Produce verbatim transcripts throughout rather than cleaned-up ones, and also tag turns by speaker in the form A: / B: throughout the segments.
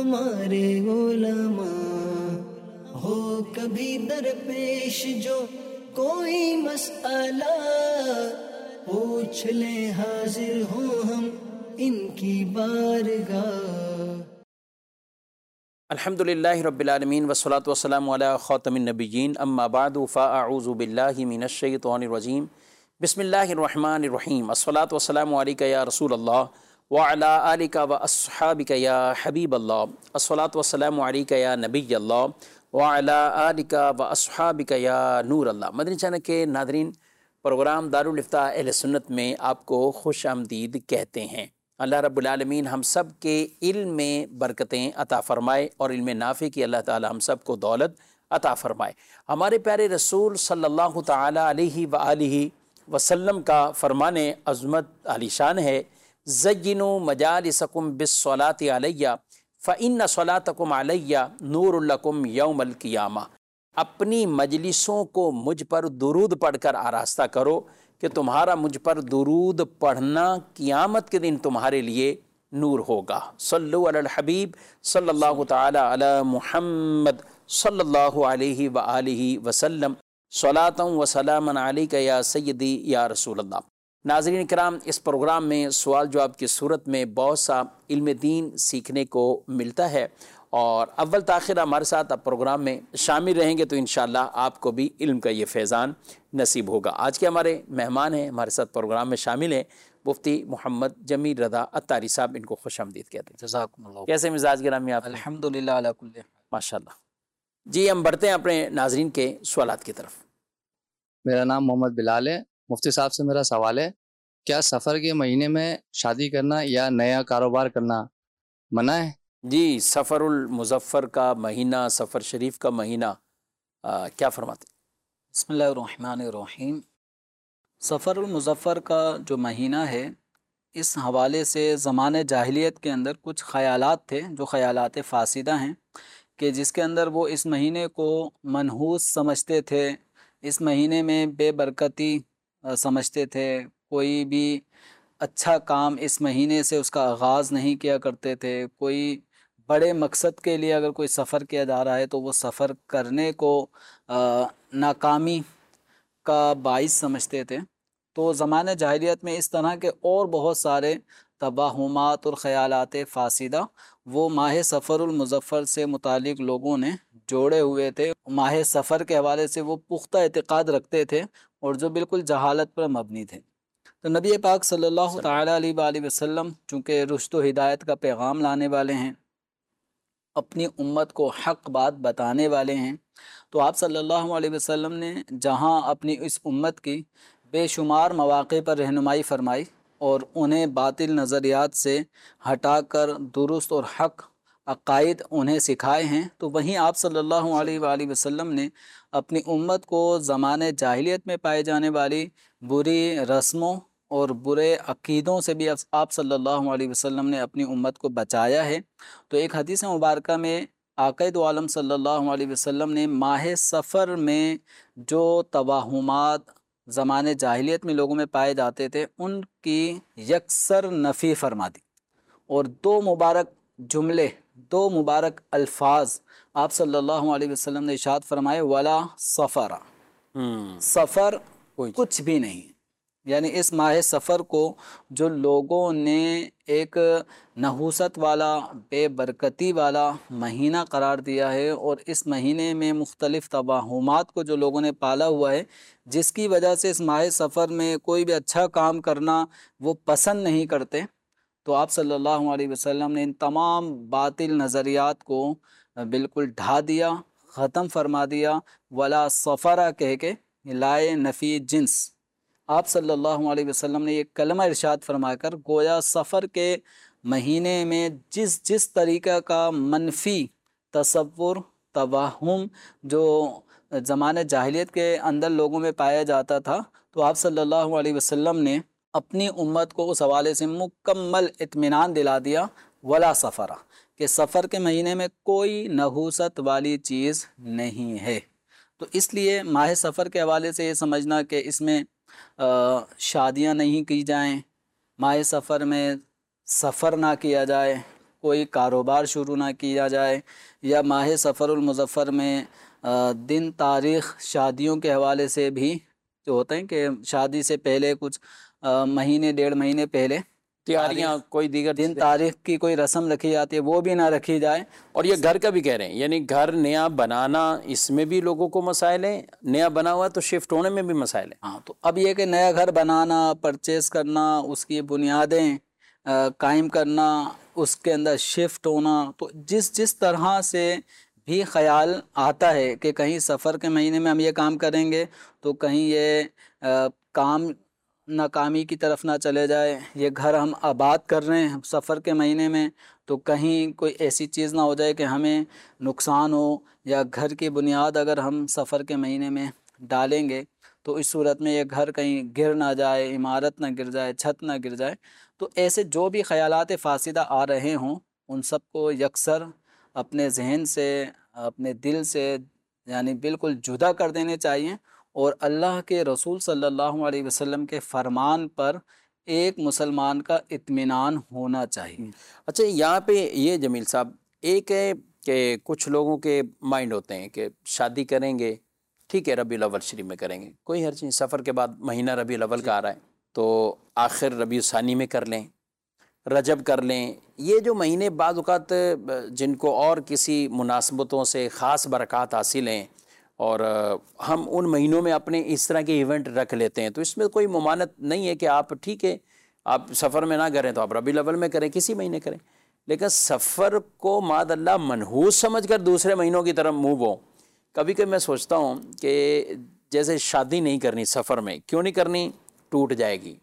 A: हमारे उलमा। हो कभी दरपेश जो कोई मसला, पूछ ले हाजिर हो हम इनकी बारगाह।
B: अल्हम्दुलिल्लाहि रब्बिल आलमीन वस्सलातु वस्सलामु अला खातमिन नबिय्यीन अम्मा बअदु फ़अऊज़ु बिल्लाहि मिनश शैतानिर रजीम बिस्मिल्लाहिर रहमानिर रहीम अस्सलातु वस्सलामु अलैका या रसूलल्लाह व अला आलिका व अस्हाबिका या हबीबल्लाह अस्सलातु वस्सलामु अलैका या नबिय्यल्लाह व अला आलिका व अस्हाबिका या नूरल्लाह। मदनी चैनल के नादरीन, प्रोग्राम दारुल इफ्ता अहले सुन्नत में आपको खुश आमदीद कहते हैं। अल्लाह रब्बुल आलमीन हम सब के इल्म में बरकतें अता फ़रमाए और इल्म नाफ़े की अल्लाह ताला हम सब को दौलत अता फ़रमाए। हमारे प्यारे रसूल सल्लल्लाहु ताला अलैहि व आलिहि वसल्लम का फ़रमाने अज़मत आलीशान है, ज़य्यिनु मजालिसकुम बिस्सलाति अलैया फ़इन्न सलातकुम अलैया नूरुल लकुम यौमल क़ियामा। अपनी मजलिसों को मुझ पर दुरूद पढ़कर आरास्ता करो कि तुम्हारा मुझ पर दुरूद पढ़ना क़ियामत के दिन तुम्हारे लिए नूर होगा। सल्लु अलल हबीब सल्लल्लाहु ताला अला मुहम्मद सल्लल्लाहु अलैहि व आलिहि वसल्लम सलातन व सलामन अलैका या सय्यदी या रसूलल्लाह। नाज़रीन किराम, इस प्रोग्राम में सवाल जवाब की सूरत में बहुत सा इल्म दीन सीखने को मिलता है और अव्वल ताखिर हमारे साथ आप प्रोग्राम में शामिल रहेंगे तो इंशाअल्लाह आपको भी इल्म का ये फैज़ान नसीब होगा। आज के हमारे मेहमान हैं, हमारे साथ प्रोग्राम में शामिल हैं मुफ्ती मोहम्मद जमील रज़ा अत्तारी साहब। इनको खुश आमदीद कहते हैं। जज़ाकुमुल्लाह। कैसे मिजाज गिरामी आप?
C: अल्हम्दुलिल्लाह अला कुल्ली हाल।
B: माशाअल्लाह। जी, हम बढ़ते हैं अपने नाजरीन के सवालात की तरफ।
C: मेरा नाम मोहम्मद बिलाल है। मुफ्ती साहब से मेरा सवाल है, क्या सफ़र के महीने में शादी करना या नया कारोबार करना मना है?
B: जी, सफ़रुल मुज़फ़्फ़र का महीना, सफ़र शरीफ का महीना, आ, क्या फरमाते?
D: बिस्मिल्लाहिर्रहमानिर्रहीम। सफ़रुल मुज़फ़्फ़र का जो महीना है, इस हवाले से ज़माने जाहिलियत के अंदर कुछ ख़यालात थे जो ख़यालात फ़ासिदा हैं कि जिसके अंदर वो इस महीने को मनहूस समझते थे, इस महीने में बेबरकती समझते थे, कोई भी अच्छा काम इस महीने से उसका आगाज़ नहीं किया करते थे। कोई बड़े मकसद के लिए अगर कोई सफ़र किया जा रहा है तो वो सफ़र करने को नाकामी का बाइस समझते थे। तो ज़माने जाहिलियत में इस तरह के और बहुत सारे तबाहुमात और ख़यालात फ़ासिदा वो माह सफ़रुल मुज़फ़्फ़र से मुतालिक लोगों ने जोड़े हुए थे। माह सफ़र के हवाले से वो पुख्ता एतिक़ाद रखते थे और जो बिल्कुल जहालत पर मबनी थे। तो नबी पाक सल्लल्लाहु ताला अलैहि वसल्लम चूँकि रुश्द व हिदायत का पैगाम लाने वाले हैं, अपनी उम्मत को हक़ बात बताने वाले हैं, तो आप सल्लल्लाहु अलैहि वसल्लम ने जहाँ अपनी इस उम्मत की बेशुमार मौक़े पर रहनुमाई फ़रमाई और उन्हें बातिल नज़रियात से हटाकर दुरुस्त और हक़ अक़ाइद उन्हें सिखाए हैं, तो वहीं आप सल्लल्लाहु अलैहि वसल्लम ने अपनी उम्मत को ज़माने जाहिलियत में पाए जाने वाली बुरी रस्मों और बुरे अक़ीदों से भी आप सल्लल्लाहु अलैहि वसल्लम ने अपनी उम्मत को बचाया है। तो एक हदीस मुबारक में आक़ाए दो आलम सल्लल्लाहु अलैहि वसल्लम ने माह सफ़र में जो तवाहुमात ज़माने जाहिलियत में लोगों में पाए जाते थे उनकी यकसर नफ़ी फरमा दी और दो मुबारक जुमले, दो मुबारक अल्फाज आप सल्लल्लाहु अलैहि वसल्लम ने इरशाद फरमाए, वला सफ़रा, सफ़र कुछ भी नहीं। यानी इस माह सफ़र को जो लोगों ने एक नहूसत वाला, बेबरकती वाला महीना करार दिया है और इस महीने में मुख्तलिफ़ तबाहुमात को जो लोगों ने पाला हुआ है, जिसकी वजह से इस माह सफ़र में कोई भी अच्छा काम करना वो पसंद नहीं करते, तो आप सल्लल्लाहु अलैहि वसल्लम ने इन तमाम बातिल नज़रियात को बिल्कुल ढा दिया, ख़त्म फरमा दिया। वला सफ़रा कह के लाए नफ़ी जिन्स आप सल्लल्लाहु अलैहि वसल्लम ने एक कलमा इरशाद फरमाकर गोया सफ़र के महीने में जिस जिस तरीक़ा का मनफी तसव्वुर, तवाहुम जो ज़माने जाहिलियत के अंदर लोगों में पाया जाता था, तो आप सल्लल्लाहु अलैहि वसल्लम ने अपनी उम्मत को उस हवाले से मुकम्मल इत्मीनान दिला दिया, वला सफ़रा, कि सफ़र के महीने में कोई नहूसत वाली चीज़ नहीं है। तो इसलिए माह सफ़र के हवाले से ये समझना कि इसमें शादियां नहीं की जाएं, माह सफ़र में सफ़र ना किया जाए, कोई कारोबार शुरू ना किया जाए, या माह सफ़रुल मुज़फ़्फ़र में दिन तारीख़ शादियों के हवाले से भी जो होते हैं कि शादी से पहले कुछ महीने डेढ़ महीने पहले
B: तैयारियाँ, कोई दीगर
D: दिन तारीख की कोई रस्म रखी जाती है वो भी ना रखी जाए।
B: और ये घर का भी कह रहे हैं, यानी घर नया बनाना, इसमें भी लोगों को मसाइल हैं, नया बना हुआ है तो शिफ्ट होने में भी मसाइल हैं।
D: हाँ, तो अब ये कि नया घर बनाना, परचेज़ करना, उसकी बुनियादें कायम करना, उसके अंदर शिफ्ट होना, तो जिस जिस तरह से भी ख्याल आता है कि कहीं सफ़र के महीने में हम ये काम करेंगे तो कहीं ये आ, काम नाकामी की तरफ ना चले जाए, ये घर हम आबाद कर रहे हैं सफ़र के महीने में तो कहीं कोई ऐसी चीज़ ना हो जाए कि हमें नुकसान हो, या घर की बुनियाद अगर हम सफ़र के महीने में डालेंगे तो इस सूरत में ये घर कहीं गिर ना जाए, इमारत ना गिर जाए, छत ना गिर जाए। तो ऐसे जो भी ख़यालात फ़ासिदा आ रहे हों उन सब को यकसर अपने जहन से, अपने दिल से यानी बिल्कुल जुदा कर देने चाहिए, और अल्लाह के रसूल सल्लल्लाहु अलैहि वसल्लम के फरमान पर एक मुसलमान का इत्मीनान होना चाहिए।
B: अच्छा, यहाँ पे ये जमील साहब, एक है कि कुछ लोगों के माइंड होते हैं कि शादी करेंगे, ठीक है रबीउल अव्वल शरीफ में करेंगे, कोई हर चीज़, सफ़र के बाद महीना रबीउल अव्वल का आ रहा है तो आखिर रबीउल सानी में कर लें, रजब कर लें। ये जो महीने बाद औक़ात जिनको और किसी मुनासबतों से ख़ास बरक़ात हासिल हैं और हम उन महीनों में अपने इस तरह के इवेंट रख लेते हैं, तो इसमें कोई मुमानत नहीं है कि आप ठीक है आप सफ़र में ना करें तो आप रबीउल अव्वल में करें, किसी महीने करें, लेकिन सफ़र को मादअल्लाह मनहूस समझ कर दूसरे महीनों की तरफ मूव हो। कभी कभी मैं सोचता हूँ कि जैसे शादी नहीं करनी सफ़र में, क्यों नहीं करनी, टूट जाएगी,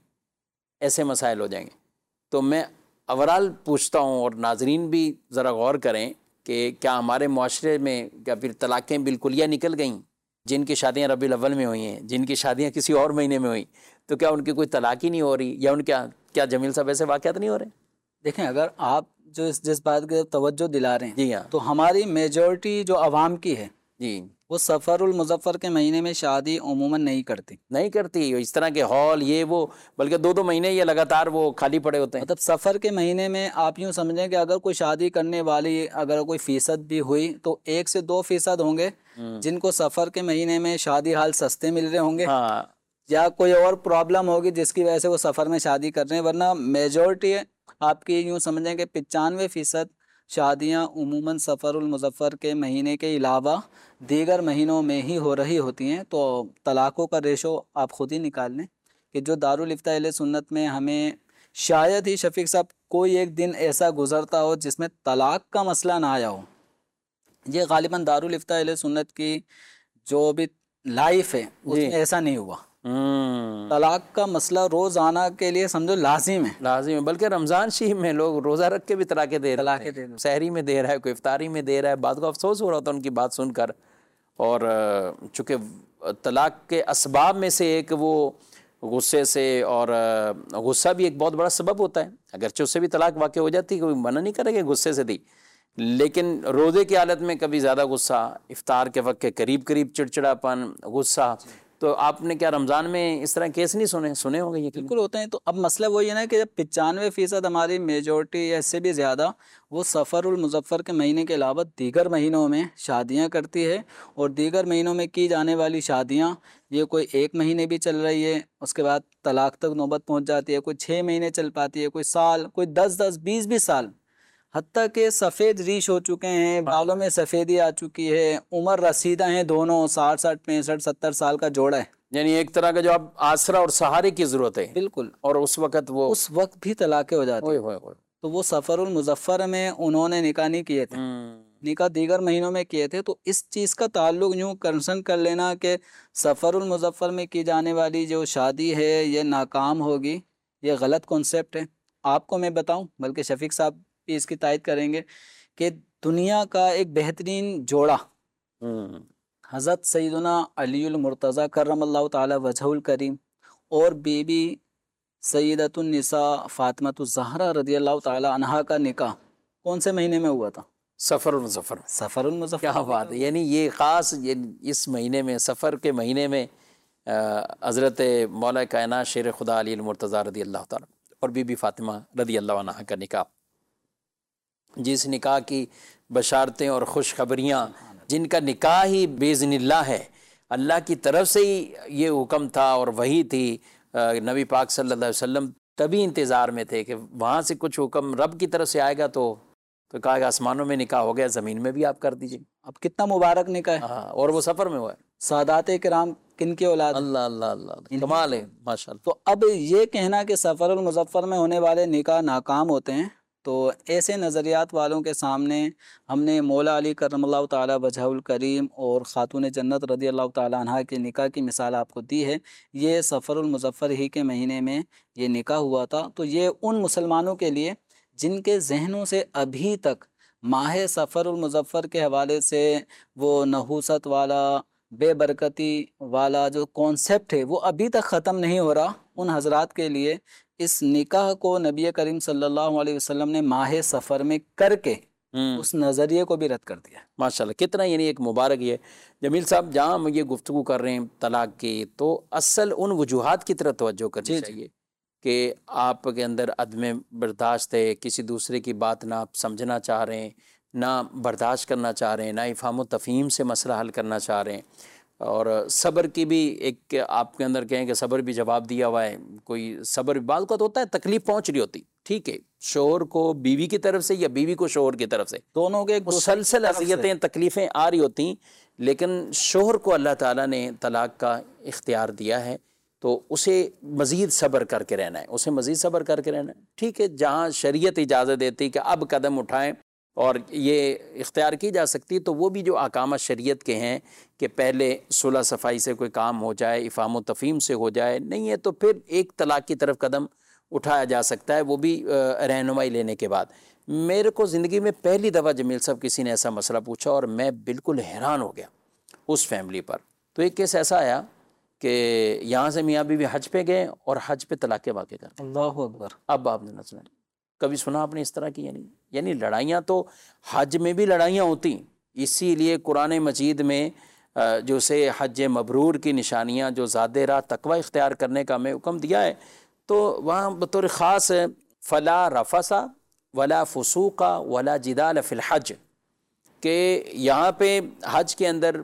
B: ऐसे मसाइल हो जाएंगे। तो मैं ओवरऑल पूछता हूँ और नाजरीन भी ज़रा गौर करें कि क्या हमारे मुआशरे में क्या फिर तलाक़ें बिल्कुलिया निकल गईं, जिनकी शादियाँ रबीउल अव्वल में हुई हैं, जिनकी शादियाँ किसी और महीने में हुई, तो क्या उनकी कोई तलाक़ ही नहीं हो रही, या उनके क्या जमील साहब ऐसे वाक़यात नहीं हो रहे?
D: देखें, अगर आप जो इस जिस बात की तवज्जो दिला रहे हैं,
B: जी हाँ,
D: तो हमारी मेजॉरिटी जो आवाम की है
B: जी,
D: वो सफ़रुल मुज़फ़्फ़र के महीने में शादी उमूमन नहीं करती
B: नहीं करती। इस तरह के हॉल ये वो, बल्कि दो दो महीने ये लगातार वो खाली पड़े होते हैं।
D: मतलब सफ़र के महीने में आप यूँ समझें कि अगर कोई शादी करने वाली अगर कोई फ़ीसद भी हुई तो एक से दो फ़ीसद होंगे जिनको सफ़र के महीने में शादी हाल सस्ते मिल रहे होंगे,
B: हाँ,
D: या कोई और प्रॉब्लम होगी जिसकी वजह से वो सफ़र में शादी कर रहे हैं, वरना मेजॉरिटी आपकी यूँ समझें कि पचानवे फ़ीसद शादियाँ उमूमन सफ़रुल मुज़फ़्फ़र के महीने के अलावा दीगर महीनों में ही हो रही होती हैं। तो तलाक़ों का रेशो आप ख़ुद ही निकाल लें कि जो दारुल इफ्ता अहले सुन्नत में हमें शायद ही शफीक साहब कोई एक दिन ऐसा गुज़रता हो जिसमें तलाक़ का मसला ना आया हो। ये गालिबन दारुल इफ्ता अहले सुन्नत की जो भी लाइफ है उसमें ऐसा नहीं हुआ। तलाक का मसला रोज़ाना के लिए समझो लाजिम है, लाजिम है।
B: बल्कि रमज़ान शरीफ में लोग रोज़ा रख के भी तलाक़ें दे रहे हैं, सहरी में दे रहा है, कोई इफ्तारी में दे रहा है। बात को अफसोस हो रहा था उनकी बात सुनकर, और चूँकि तलाक़ के असबाब में से एक वो गुस्से से, और गुस्सा भी एक बहुत बड़ा सबब होता है, अगरचे उससे भी तलाक़ वाक़ई हो जाती है, कोई मना नहीं करेगा गुस्से से दी, लेकिन रोज़े की हालत में कभी ज़्यादा गुस्सा, इफ्तार के वक्त के करीब करीब चिड़चिड़ापन, गुस्सा। तो आपने क्या रमज़ान में इस तरह केस नहीं सुने? सुने होंगे ये,
D: बिल्कुल होते हैं। तो अब मसला वही है ना कि जब पचानवे फ़ीसद हमारी मेजॉरिटी या इससे भी ज़्यादा वो सफ़रुल मुज़फ़्फ़र के महीने के अलावा दीगर महीनों में शादियां करती है, और दीगर महीनों में की जाने वाली शादियां ये कोई एक महीने भी चल रही है, उसके बाद तलाक़ तक नौबत पहुँच जाती है, कोई छः महीने चल पाती है, कोई साल, कोई दस दस बीस बीस साल, हत्ता के सफ़ेद रीश हो चुके हैं, बालों में सफ़ेदी आ चुकी है, उम्र रसीदा हैं, दोनों साठ साठ पैंसठ सत्तर साल का जोड़ा है।
B: यानी एक तरह का जो अब आसरा और सहारे की ज़रूरत है।
D: बिल्कुल।
B: और उस वक़्त वो
D: उस वक्त भी तलाक़ें हो जाती है। तो वो सफ़रुल मुज़फ़्फ़र में उन्होंने निकाह नहीं किए थे, निकाह दीगर महीनों में किए थे। तो इस चीज़ का ताल्लुक़ यूँ कंसर्न कर लेना कि सफ़रुल मुज़फ़्फ़र में की जाने वाली जो शादी है ये नाकाम होगी, ये गलत कॉन्सेप्ट है। आपको मैं बताऊँ, बल्कि शफीक साहब भी इसकी तायद करेंगे कि दुनिया का एक बेहतरीन जोड़ा हज़रत सैयदना अलीउल मुर्तज़ा करमल्लाहु ताला वजहुल करीम और बीबी सैयदतुन निसा फ़ातिमतुज़ ज़हरा रज़ियल्लाहु ताला अन्हा का निकाह कौन से महीने में हुआ था?
B: सफ़रुल मुज़फ़्फ़र।
D: सफ़रुल मुज़फ़्फ़र। क्या
B: बात है, यानी ये ख़ास ये इस महीने में, सफ़र के महीने में हज़रत मौला कायनात शेर खुदा अलीउल मुर्तज़ा रज़ियल्लाहु ताला और बीबी फ़ातिमा रज़ियल्लाहु अन्हा का निकाह। जिस निकाह की बशारतें और खुशखबरियाँ, जिनका निकाह ही बेज़निल्लाह है, अल्लाह की तरफ से ही ये हुक्म था और वही थी, नबी पाक सल्लल्लाहु अलैहि वसल्लम तभी इंतज़ार में थे कि वहाँ से कुछ हुक्म रब की तरफ से आएगा। तो तो कहा कि आसमानों में निकाह हो गया, ज़मीन में भी आप कर दीजिए।
D: अब कितना मुबारक निकाह है।
B: हाँ, और वो सफ़र में हुआ है।
D: सादात किराम किन की औलाद?
B: अल्लाह अल्लाह अल्लाह, कमाल है माशाल्लाह।
D: तो अब ये कहना कि सफ़रुल मुज़फ़्फ़र में होने वाले निकाह नाकाम होते हैं, तो ऐसे नज़रियात वालों के सामने हमने मौला अली करमल्लाहु ताला वजहुल करीम और ख़ातून जन्नत रज़ी अल्लाह ताला अन्हा के निकाह की मिसाल आपको दी है। ये सफ़रुल मुज़फ़्फ़र ही के महीने में ये निकाह हुआ था। तो ये उन मुसलमानों के लिए जिनके जहनों से अभी तक माह सफ़रुल मुज़फ़्फ़र के हवाले से वो नहूसत वाला, बेबरकती वाला जो कॉन्सेप्ट है वो अभी तक ख़त्म नहीं हो रहा, उन हजरात के लिए इस निकाह को नबी करीम सल्लल्लाहु अलैहि वसल्लम ने माह सफ़र में करके उस नज़रिए को भी रद्द कर दिया।
B: माशाल्लाह, कितना यानी एक मुबारक ये जमील साहब, जहाँ हम ये गुफ्तगू कर रहे हैं तलाक़ की, तो असल उन वजूहात की तरफ तवज्जो करनी चाहिए कि आपके अंदर अदम बर्दाश्त है, किसी दूसरे की बात ना आप समझना चाह रहे हैं, ना बर्दाश्त करना चाह रहे हैं, ना इफ़हाम व तफ़हीम से मसला हल करना चाह रहे हैं, और सब्र की भी एक आपके अंदर कहें कि सब्र भी जवाब दिया हुआ है। कोई सब्र बात का तो होता है, तकलीफ़ पहुंच रही होती, ठीक है, शोहर को बीवी की तरफ से या बीवी को शोहर की तरफ से,
D: दोनों के
B: मुसलसल अज़ियतें तकलीफ़ें आ रही होती, लेकिन शोहर को अल्लाह ताला ने तलाक़ का इख्तियार दिया है, तो उसे मज़ीद सब्र करके रहना है, उसे मज़ीद सब्र करके रहना है। ठीक है, जहाँ शरीयत इजाज़त देती कि अब कदम उठाएं और ये इख्तियार की जा सकती है, तो वो भी जो अहकाम शरीयत के हैं कि पहले सुलह सफ़ाई से कोई काम हो जाए, इफ़हाम व तफ़हीम से हो जाए, नहीं है तो फिर एक तलाक़ की तरफ कदम उठाया जा सकता है, वो भी रहनुमाई लेने के बाद। मेरे को ज़िंदगी में पहली दफ़ा जमील साहब किसी ने ऐसा मसला पूछा और मैं बिल्कुल हैरान हो गया उस फैमिली पर। तो एक केस ऐसा आया कि यहाँ से मियाँ बीवी हज पे गए और हज पे तलाक़ वाक़ कर।
D: अल्लाहु अकबर।
B: अब आपने न सुना, कभी सुना आपने इस तरह की? यानी यानी लड़ाइयाँ तो हज में भी लड़ाइयाँ होती, इसीलिए कुरान मजीद में जो से हज मबरूर की निशानियाँ, जो ज़ादे राह तकवा इख्तियार करने का हमें हुक्म दिया है, तो वहाँ बतौर ख़ास फ़ला रफ़सा वला फुसूका वला जिदाल फ़िल हज, के यहाँ पे हज के अंदर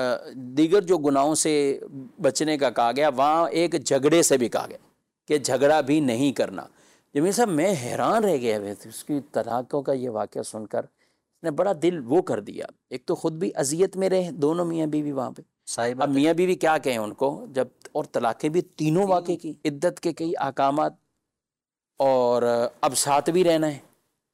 B: दीगर जो गुनाहों से बचने का कहा गया, वहाँ एक झगड़े से भी कहा गया कि झगड़ा भी नहीं करना। जमील साहब मैं हैरान रह गया वैसे उसकी तलाक़ों का ये वाक़या सुनकर, इसने बड़ा दिल वो कर दिया। एक तो ख़ुद भी अजियत में रहे दोनों मियाँ बीवी वहाँ पे, अब मियाँ बीवी क्या कहें उनको जब, और तलाक़ें भी तीनों वाक़े की, इद्दत के कई अहकामात, और अब साथ भी रहना है,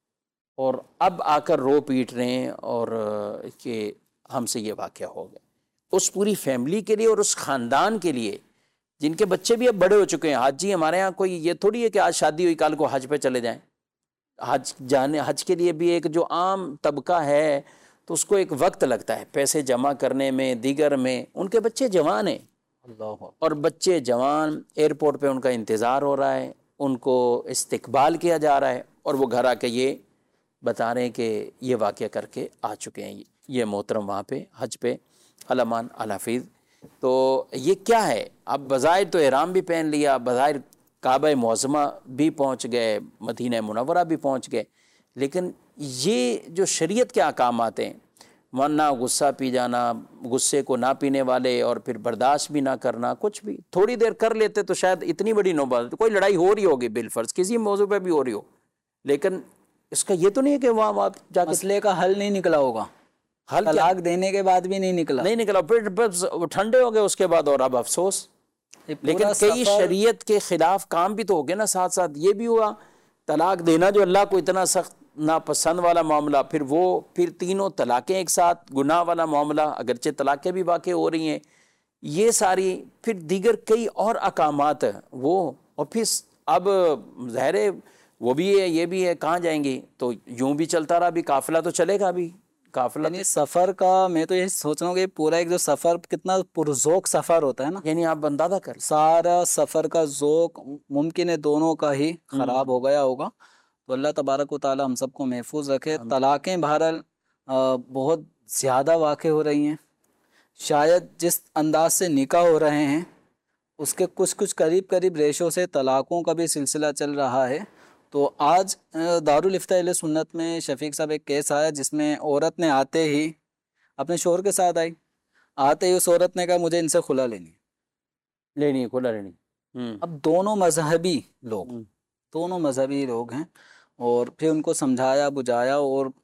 B: और अब आकर रो पीट रहे हैं और कि हमसे ये वाक़या हो गया। उस पूरी फैमिली के लिए और उस ख़ानदान के लिए जिनके बच्चे भी अब बड़े हो चुके हैं। हाजी हमारे यहाँ कोई ये थोड़ी है कि आज शादी हुई कल को हज पे चले जाएं। हज जाने हज के लिए भी एक जो आम तबका है तो उसको एक वक्त लगता है पैसे जमा करने में, दीगर में। उनके बच्चे जवान हैं, और बच्चे जवान, एयरपोर्ट पे उनका इंतज़ार हो रहा है, उनको इस्तकबाल किया जा रहा है, और वो घर आके ये बता रहे हैं कि ये वाक़या करके आ चुके हैं ये मोहतरम वहाँ पे हज पे, अलमान अलहफ़ीज़। तो ये क्या है, अब बज़ाहिर तो एहराम भी पहन लिया, बज़ाहिर काबा मुअज़्ज़मा भी पहुँच गए, मदीना मुनव्वरा भी पहुँच गए, लेकिन ये जो शरीयत के अहकाम आते हैं, वरना गुस्सा पी जाना, गुस्से को ना पीने वाले, और फिर बर्दाश्त भी ना करना, कुछ भी थोड़ी देर कर लेते तो शायद इतनी बड़ी नौबत, कोई लड़ाई हो रही होगी बिलफर्ज किसी मौजू पे भी हो रही हो, लेकिन इसका ये तो नहीं है कि वहाँ वहाँ जाके
D: मसले का हल नहीं निकला होगा,
B: हल
D: तलाक देने के बाद भी नहीं निकला
B: नहीं निकला फिर बस ठंडे हो गए उसके बाद, और अब अफसोस। लेकिन कई शरीयत के खिलाफ काम भी तो हो गए ना साथ साथ। ये भी हुआ तलाक देना जो अल्लाह को इतना सख्त नापसंद वाला मामला, फिर वो फिर तीनों तलाक़ें एक साथ, गुनाह वाला मामला, अगरचे तलाक़ें भी वाक़ई हो रही हैं, ये सारी, फिर दीगर कई और अकामात वो, और फिर अब ज़ाहिर वो भी है ये भी है, कहाँ जाएंगी, तो यूं भी चलता रहा, अभी काफ़िला तो चलेगा, अभी काफ़िला।
D: यानी सफ़र का मैं तो यही सोच रहा हूँ कि पूरा एक जो सफ़र कितना पुरज़ोक सफ़र होता है ना,
B: यानी आप अंदाज़ा कर,
D: सारा सफ़र का ज़ोक मुमकिन है दोनों का ही ख़राब हो गया होगा। तो अल्लाह तबारक व तआला हम सबको महफूज रखे। तलाक़ें बहरहाल बहुत ज़्यादा वाक़ हो रही हैं, शायद जिस अंदाज से निकाह हो रहे हैं उसके कुछ कुछ करीब करीब रेशों से तलाक़ों का भी सिलसिला चल रहा है, तो आज अ, दारुल इफ्ता अहले सुन्नत में शफीक साहब एक केस आया जिसमें औरत ने आते ही अपने शोहर के साथ आई, आते ही उस औरत ने कहा मुझे इनसे खुला लेनी है।
B: लेनी है, खुला लेनी। हम्म
D: अब दोनों मजहबी लोग
B: हम्म,
D: दोनों मजहबी लोग हैं, और फिर उनको समझाया बुझाया, और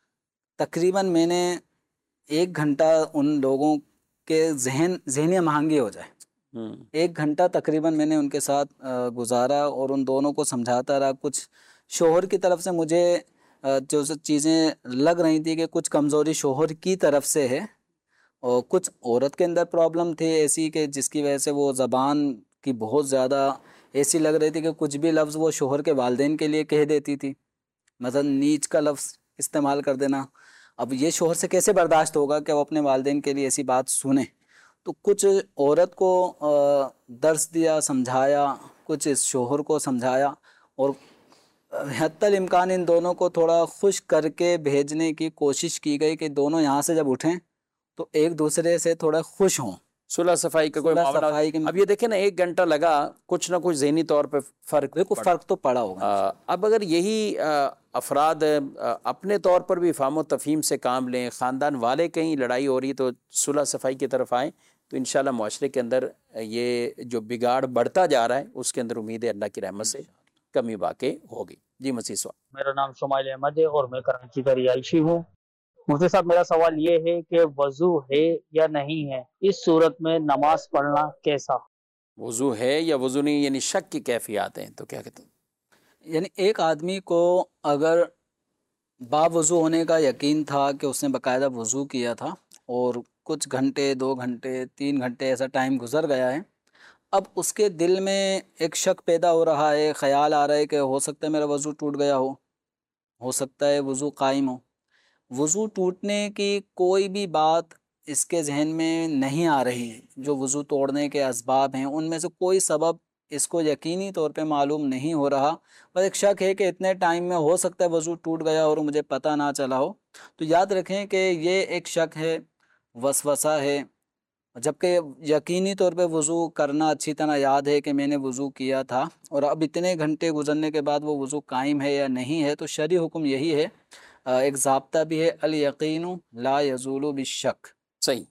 D: तकरीबन मैंने एक घंटा उन लोगों के जहन जहनी महंगी हो जाए,
B: हम्म
D: एक घंटा तकरीबन मैंने उनके साथ अ, गुजारा और उन दोनों को समझाता रहा। कुछ शोहर की तरफ से मुझे अ, जो सब चीज़ें लग रही थी कि कुछ कमज़ोरी शोहर की तरफ से है, और कुछ औरत के अंदर प्रॉब्लम थी ऐसी कि जिसकी वजह से वो ज़बान की बहुत ज़्यादा ऐसी लग रही थी कि कुछ भी लफ्ज़ वो शोहर के वालिदैन के लिए कह देती थी, मतलब नीच का लफ्ज़ इस्तेमाल कर देना। अब ये शोहर से कैसे बर्दाश्त होगा कि वो अपने वालिदैन के लिए ऐसी बात सुने। तो कुछ औरत को अ, दर्स दिया, समझाया, कुछ इस शोहर को समझाया, और हत्तल इम्कान इन दोनों को थोड़ा खुश करके भेजने की कोशिश की गई कि दोनों यहाँ से जब उठें तो एक दूसरे से थोड़ा खुश हों,
B: सुलह सफाई का कोई
D: सुलह
B: मामला।
D: सफाई के।
B: अब ये देखें ना, एक घंटा लगा, कुछ ना कुछ ज़हनी तौर पे फ़र्क
D: देखो
B: पड़ा।
D: फ़र्क तो पड़ा होगा।
B: आ, अब अगर यही आ, अफराद आ, अपने तौर पर भी फ़ाहम तफ़हीम से काम लें, ख़ानदान वाले कहीं लड़ाई हो रही तो सुलह सफाई की तरफ आएँ, तो इंशाल्लाह माशरे के अंदर ये जो बिगाड़ बढ़ता जा रहा है उसके अंदर उम्मीद है अल्लाह की रहमत से कमी वाक़ई होगी। जी मसीह सवाल।
E: मेरा नाम शुमाइल अहमद है और मैं कराची का रिहायशी हूँ। मुफ्ती साहब, मेरा सवाल ये है कि वजू है या नहीं है, इस सूरत में नमाज पढ़ना कैसा?
B: वज़ू है या वज़ू नहीं, यानी शक की कैफियत हैं, तो क्या कहते हैं?
D: यानी एक आदमी को अगर बावज़ू होने का यकीन था कि उसने बाकायदा वज़ू किया था, और कुछ घंटे, दो घंटे, तीन घंटे ऐसा टाइम गुज़र गया है, अब उसके दिल में एक शक पैदा हो रहा है, ख़याल आ रहा है कि हो सकता है मेरा वज़ू टूट गया हो हो सकता है वज़ू कायम हो। वज़ू टूटने की कोई भी बात इसके ज़हन में नहीं आ रही है। जो वज़ू तोड़ने के असबाब हैं उनमें से कोई सबब इसको यकीनी तौर पे मालूम नहीं हो रहा, बस एक शक है कि इतने टाइम में हो सकता है वज़ू टूट गया और मुझे पता ना चला हो। तो याद रखें कि ये एक शक है, वसवसा है, जबकि यकीनी तौर पे वज़ू करना अच्छी तरह याद है कि मैंने वज़ू किया था, और अब इतने घंटे गुज़रने के बाद वो वज़ू कायम है या नहीं है। तो शरई हुक्म यही है, अ, एक ज़ाब्ता भी है, अल यकीनु ला यज़ूलु बिश्शक,
B: सही।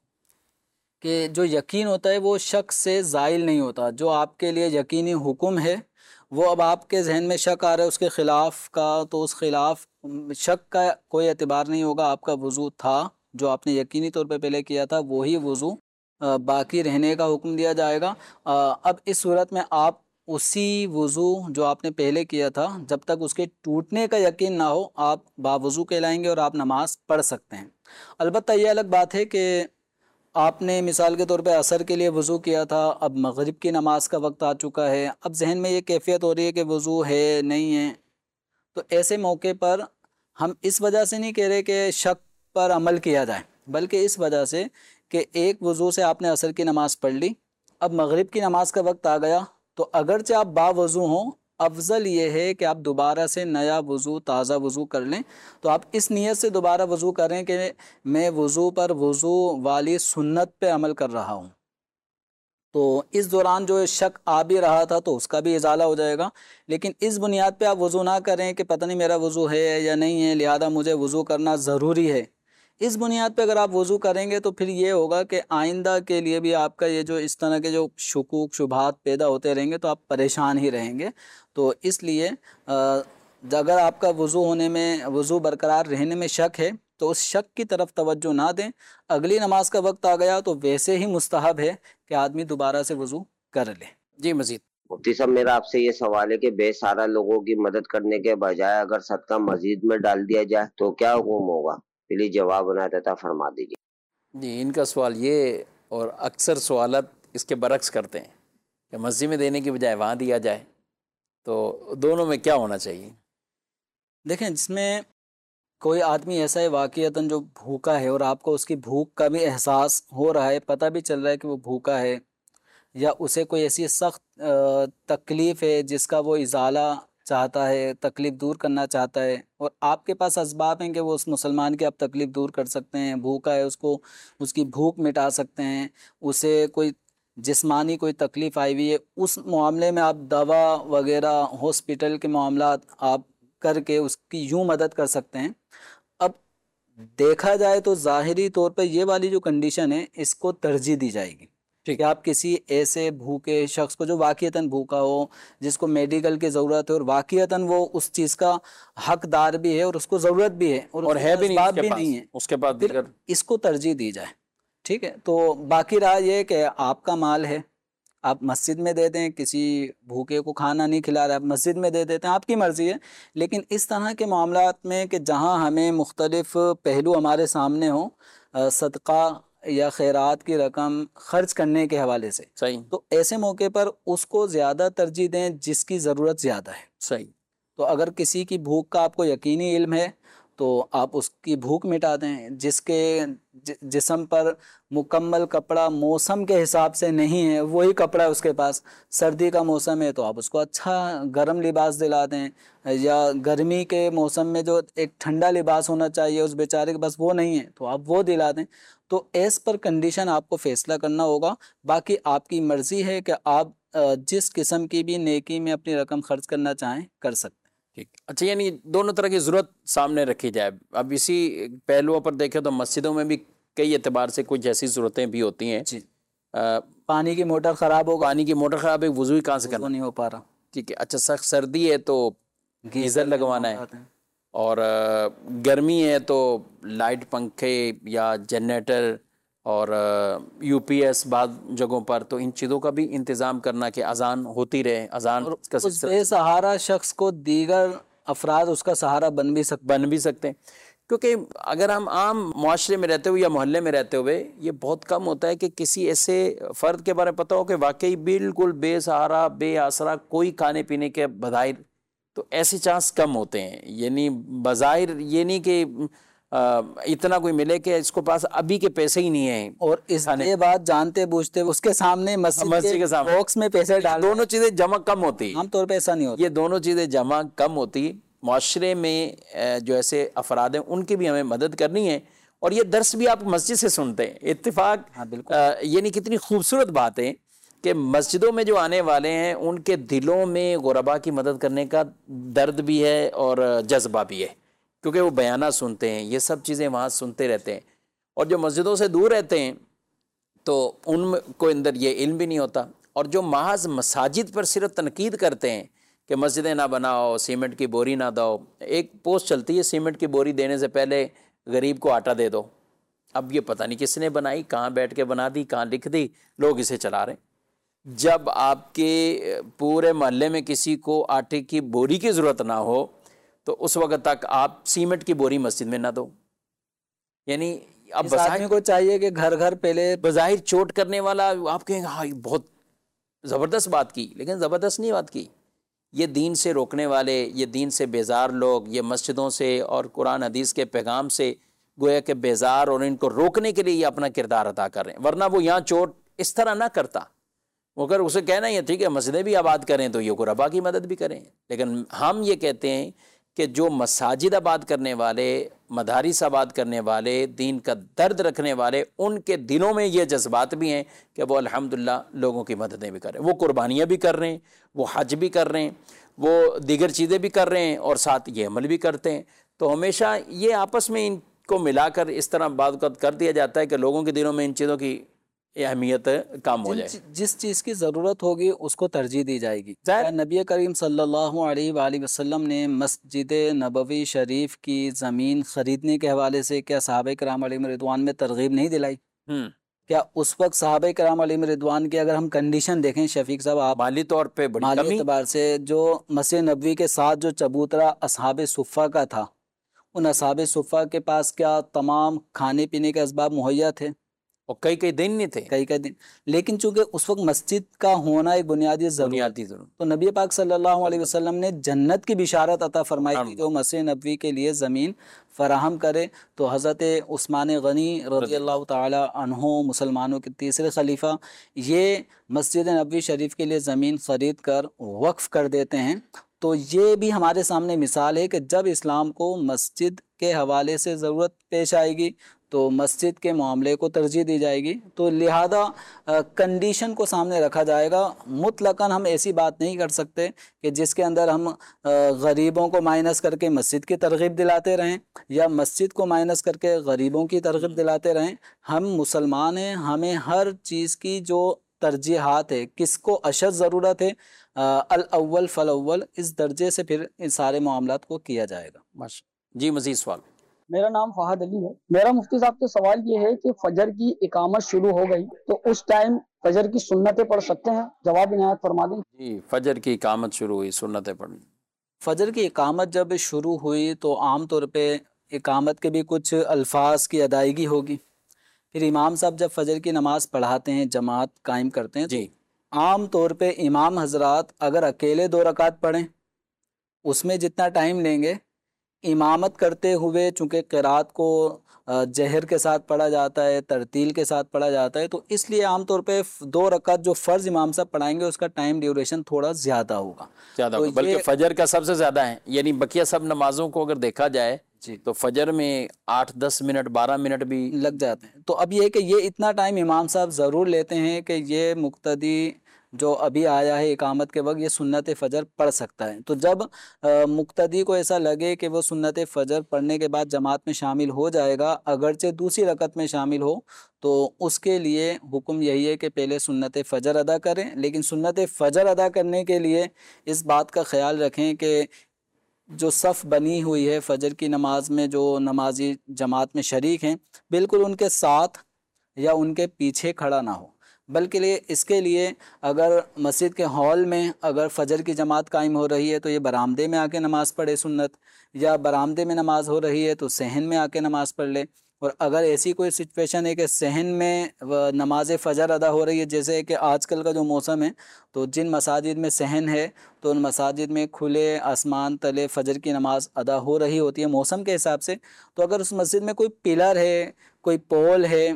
D: कि जो यकीन होता है वो शक से ज़ाइल नहीं होता। जो आपके लिए यकीनी हुक्म है वो अब आपके जहन में शक आ रहा है उसके ख़िलाफ़ का, तो उस ख़िलाफ़ शक का कोई एतबार नहीं होगा। आपका वज़ू था जो आपने यकीनी तौर पे पहले किया था वही वज़ू अ, बाकी रहने का हुक्म दिया जाएगा। अ, अब इस सूरत में आप उसी वज़ू जो आपने पहले किया था, जब तक उसके टूटने का यकीन ना हो, आप बावज़ू कहलाएंगे और आप नमाज़ पढ़ सकते हैं। अलबत्ता ये अलग बात है कि आपने मिसाल के तौर पे असर के लिए वज़ू किया था, अब मगरिब की नमाज का वक्त आ चुका है, अब जहन में ये कैफियत हो रही है कि वज़ू है नहीं है। तो ऐसे मौके पर हम इस वजह से नहीं कह रहे कि शक पर अमल किया जाए, बल्कि इस वजह से कि एक वज़ू से आपने असर की नमाज़ पढ़ ली, अब मगरिब की नमाज का वक्त आ गया, तो अगरचे आप बावज़ू हों, अफजल ये है कि आप दोबारा से नया वज़ू, ताज़ा वज़ू कर लें। तो आप इस नीयत से दोबारा वज़ू करें कि मैं वज़ू पर वज़ू वाली सुन्नत पे अमल कर रहा हूँ। तो इस दौरान जो शक आ भी रहा था तो उसका भी इजाला हो जाएगा। लेकिन इस बुनियाद पे आप वज़ू ना करें कि पता नहीं मेरा वज़ू है या नहीं है, लिहाजा मुझे वज़ू करना ज़रूरी है। इस बुनियाद पे अगर आप वज़ू करेंगे तो फिर ये होगा कि आइंदा के लिए भी आपका ये जो इस तरह के जो शुकूक शुबहात पैदा होते रहेंगे तो आप परेशान ही रहेंगे। तो इसलिए अ, अगर आपका वज़ू होने में, वज़ू बरकरार रहने में शक है तो उस शक की तरफ तवज्जो ना दें। अगली नमाज का वक्त आ गया तो वैसे ही मुस्तहब है कि आदमी दोबारा से वज़ू कर ले।
B: जी मजीद।
F: मुफ्ती साहब, मेरा आपसे ये सवाल है कि बेसहारा लोगों की मदद करने के बजाय अगर सदका मस्जिद में डाल दिया जाए तो क्या हुक्म होगा? प्लीज जवाब बनाता फरमा दीजिए।
B: जी, इनका सवाल ये, और अक्सर सवालत इसके बरक्स करते हैं कि मस्जिद में देने की बजाय वहाँ दिया जाए, तो दोनों में क्या होना चाहिए?
D: देखें, जिसमें कोई आदमी ऐसा है वाक़ईतन जो भूखा है और आपको उसकी भूख का भी एहसास हो रहा है, पता भी चल रहा है कि वो भूखा है, या उसे कोई ऐसी सख्त तकलीफ़ है जिसका वो इज़ाला चाहता है, तकलीफ़ दूर करना चाहता है, और आपके पास असबाब हैं कि वो उस मुसलमान की आप तकलीफ़ दूर कर सकते हैं। भूखा है, उसको उसकी भूख मिटा सकते हैं, उसे कोई जिस्मानी कोई तकलीफ़ आई हुई है, उस मामले में आप दवा वगैरह हॉस्पिटल के मामला आप करके उसकी यूँ मदद कर सकते हैं। अब देखा जाए तो ज़ाहिरी तौर पर ये वाली जो कंडीशन है इसको तरजीह दी जाएगी। ठीक है, आप किसी ऐसे भूखे शख्स को जो वाक़ईतन भूखा हो, जिसको मेडिकल की ज़रूरत है और वाक़ईतन वो उस चीज़ का हकदार भी है और उसको ज़रूरत भी है और,
B: और है भी नहीं,
D: भी
B: उसके
D: नहीं है,
B: उसके बाद
D: फिर इसको तरजीह दी जाए। ठीक है, तो बाकी रहा ये कि आपका माल है, आप मस्जिद में दे दें, किसी भूखे को खाना नहीं खिला रहे आप मस्जिद में दे देते हैं, आपकी मर्ज़ी है। लेकिन इस तरह के मामलात में कि जहाँ हमें मुख्तलिफ़ पहलू हमारे सामने हो, सदका या खैरात की रकम खर्च करने के हवाले से,
B: सही,
D: तो ऐसे मौके पर उसको ज़्यादा तरजीह दें जिसकी ज़रूरत ज़्यादा है।
B: सही।
D: तो अगर किसी की भूख का आपको यकीनी इल्म है तो आप उसकी भूख मिटा दें। जिसके जि, जिस्म पर मुकम्मल कपड़ा मौसम के हिसाब से नहीं है, वही कपड़ा है उसके पास, सर्दी का मौसम है तो आप उसको अच्छा गर्म लिबास दिला दें, या गर्मी के मौसम में जो एक ठंडा लिबास होना चाहिए उस बेचारे के पास वो नहीं है तो आप वो दिला दें। तो एस पर कंडीशन आपको फ़ैसला करना होगा। बाकी आपकी मर्ज़ी है कि आप जिस किस्म की भी नेकी में अपनी रकम खर्च करना चाहें कर सकते हैं।
B: ठीक, अच्छा, यानी दोनों तरह की ज़रूरत सामने रखी जाए। अब इसी पहलुओं पर देखें तो मस्जिदों में भी कई एतबार से कुछ ऐसी ज़रूरतें भी होती हैं।
D: जी, आ, पानी की मोटर ख़राब हो, पानी
B: की मोटर ख़राब है, वज़ू कहाँ से करना,
D: नहीं हो पा रहा।
B: ठीक है, अच्छा, सख्त सर्दी है तो गीज़र लगवाना है, और गर्मी है तो लाइट पंखे या जनरेटर और यूपीएस बाद जगहों पर, तो इन चीज़ों का भी इंतज़ाम करना कि अजान होती रहे। अजान
D: उस बेसहारा शख्स को दीगर अफराद उसका सहारा बन भी सक
B: बन भी सकते हैं, क्योंकि अगर हम आम मुआशरे में रहते हुए या मोहल्ले में रहते हुए, ये बहुत कम होता है कि किसी ऐसे फ़र्द के बारे में पता हो कि वाकई बिल्कुल बेसहारा बेआसरा, कोई खाने पीने के बज़ाहिर, तो ऐसे चांस कम होते हैं। यानी बज़ाहिर ये नहीं कि आ, इतना कोई मिले कि इसको पास अभी के पैसे ही नहीं है, और
D: इस ये बात जानते बूझते उसके सामने मस्जिद के, के सामने बॉक्स में पैसे डाल,
B: दोनों चीज़ें जमा कम होती,
D: आमतौर पर ऐसा नहीं होता,
B: ये दोनों चीज़ें जमा कम होती। माशरे में जो ऐसे अफराद हैं उनकी भी हमें मदद करनी है, और ये दर्स भी आप मस्जिद से सुनते हैं इत्तिफाक।
D: हाँ, बिल्कुल,
B: यानी कितनी खूबसूरत बात है कि मस्जिदों में जो आने वाले हैं उनके दिलों में गुरबा की मदद करने का दर्द भी है और जज्बा भी है, क्योंकि वो बयाना सुनते हैं, ये सब चीज़ें वहाँ सुनते रहते हैं। और जो मस्जिदों से दूर रहते हैं तो उनको अंदर ये इल्म भी नहीं होता, और जो महज मसाजिद पर सिर्फ तनकीद करते हैं कि मस्जिदें ना बनाओ, सीमेंट की बोरी ना दो। एक पोस्ट चलती है, सीमेंट की बोरी देने से पहले गरीब को आटा दे दो। अब ये पता नहीं किसने बनाई, कहाँ बैठ के बना दी, कहाँ लिख दी, लोग इसे चला रहे हैं। जब आपके पूरे मोहल्ले में किसी को आटे की बोरी की ज़रूरत ना हो तो उस वक्त तक आप सीमेंट की बोरी मस्जिद में ना दो। यानी अब
D: इस आदमी को चाहिए कि घर घर पहले
B: बज़ाहिर चोट करने वाला, आप कहेंगे हाँ बहुत ज़बरदस्त बात की, लेकिन ज़बरदस्त नहीं बात की। ये दीन से रोकने वाले, ये दीन से बेजार लोग, ये मस्जिदों से और कुरान हदीस के पैगाम से गोया के बेजार और इनको रोकने के लिए ये अपना किरदार अदा कर रहे हैं। वरना वो यहाँ चोट इस तरह ना करता। अगर उसे कहना ही है ठीक है मस्जिदें भी आबाद करें तो ये गुरबा की मदद भी करें, लेकिन हम ये कहते हैं कि जो मसाजिद आबाद करने वाले, मदारिस आबाद करने वाले, दीन का दर्द रखने वाले, उनके दिलों में ये जज्बात भी हैं कि वो अल्हम्दुलिल्लाह लोगों की मददें भी करें। वो कुर्बानियाँ भी कर रहे हैं, वो हज भी कर रहे हैं, वो दीगर चीज़ें भी कर रहे हैं और साथ ये अमल भी करते हैं। तो हमेशा ये आपस में इनको मिलाकर इस तरह बात कर दिया जाता है कि लोगों के दिलों में इन चीज़ों की अहमियत कम हो जाए।
D: जिस चीज़ की ज़रूरत होगी उसको तरजीह दी जाएगी। नबी करीम सल्लल्लाहु अलैहि वसल्लम ने मस्जिद नबवी शरीफ की ज़मीन ख़रीदने के हवाले से क्या सहाबा किराम अलैहिम रिदवान में तरगीब नहीं दिलाई? क्या उस वक्त सहाबा किराम अलैहिम रिदवान की अगर हम कंडीशन देखें शफीक साहब, आप
B: माली तौर पे
D: माली एतबार से जो मस्जिद नबवी के साथ जो चबूतरा असहाबे सुफ़ा का था, उन असहाबे सुफ़ा के पास क्या तमाम खाने पीने के असबाब मुहैया थे?
B: और कई कई दिन नहीं थे,
D: कई कई दिन, लेकिन चूंकि उस वक्त मस्जिद का होना एक बुनियादी
B: बुनियादी जरूरत,
D: तो नबी पाक सल्लल्लाहु अलैहि वसल्लम ने जन्नत की बिशारत अता फरमाई थी जो मस्जिद नबवी के लिए ज़मीन फराहम करे। तो हज़रत उस्मान गनी रज़ियल्लाहु ताला अन्हु, मुसलमानों के तीसरे खलीफा, ये मस्जिद नबवी शरीफ के लिए ज़मीन ख़रीद कर वक्फ़ कर देते हैं। तो ये भी हमारे सामने मिसाल है कि जब इस्लाम को मस्जिद के हवाले से ज़रूरत पेश आएगी तो मस्जिद के मामले को तरजीह दी जाएगी। तो लिहाजा कंडीशन को सामने रखा जाएगा। मुतलकन हम ऐसी बात नहीं कर सकते कि जिसके अंदर हम गरीबों को माइनस करके मस्जिद की तरगीब दिलाते रहें या मस्जिद को माइनस करके गरीबों की तरगीब दिलाते रहें। हम मुसलमान हैं, हमें हर चीज़ की जो तरजीहात है, किसको अशद ज़रूरत है, अल अव्वल फल अव्वल, इस दर्जे से फिर इन सारे मामलात को किया जाएगा।
B: माशा जी, मज़ीद सवाल।
G: मेरा नाम फहद अली है। मेरा मुफ्ती साहब से सवाल ये है कि फजर की इकामत शुरू हो गई तो उस टाइम फजर की सुन्नतें पढ़ सकते हैं? जवाब इनायत फरमा दें।
B: जी, फजर की इकामत शुरू हुई, सुन्नतें पढ़नी।
D: फजर की इकामत जब शुरू हुई तो आम तौर पे इकामत के भी कुछ अल्फाज की अदायगी होगी। फिर इमाम साहब जब फजर की नमाज़ पढ़ाते हैं, जमात कायम करते हैं, जी, तो आम तौर पे इमाम हजरात अगर अकेले दो रकात पढ़ें उसमें जितना टाइम लेंगे, इमामत करते हुए चूँकि क़िरात को जहर के साथ पढ़ा जाता है, तरतील के साथ पढ़ा जाता है, तो इसलिए आम तौर पे दो रकात जो फ़र्ज़ इमाम साहब पढ़ाएंगे उसका टाइम ड्यूरेशन थोड़ा ज़्यादा होगा,
B: ज़्यादा
D: तो
B: होगा, बल्कि फ़जर का सबसे ज़्यादा है। यानी बकिया सब नमाज़ों को अगर देखा जाए
D: जी
B: तो फजर में आठ दस मिनट बारह मिनट भी
D: लग जाते हैं। तो अब ये कि ये इतना टाइम इमाम साहब ज़रूर लेते हैं कि ये मुक्तदी जो अभी आया है इकामत के वक्त ये सुन्नत फ़जर पढ़ सकता है। तो जब मुक्तदी को ऐसा लगे कि वो सुन्नत फ़जर पढ़ने के बाद जमात में शामिल हो जाएगा, अगरचे दूसरी रकत में शामिल हो, तो उसके लिए हुक्म यही है कि पहले सुन्नत फ़जर अदा करें। लेकिन सुन्नत फ़जर अदा करने के लिए इस बात का ख्याल रखें कि जो सफ़ बनी हुई है फ़जर की नमाज में, जो नमाजी जमात में शरीक हैं, बिल्कुल उनके साथ या उनके पीछे खड़ा ना हो, बल्कि लिए इसके लिए अगर मस्जिद के हॉल में अगर फ़जर की जमात कायम हो रही है तो ये बरामदे में आके नमाज़ पढ़े सुन्नत, या बरामदे में नमाज़ हो रही है तो सहन में आके नमाज़ पढ़ ले। और अगर ऐसी कोई सिचुएशन है कि सहन में नमाज फ़जर अदा हो रही है, जैसे कि आजकल का जो मौसम है, तो जिन मसाजिद में सहन है तो उन मसाजिद में खुले आसमान तले फ़जर की नमाज़ अदा हो रही होती है मौसम के हिसाब से। तो अगर उस मस्जिद में कोई पिलर है, कोई पोल है,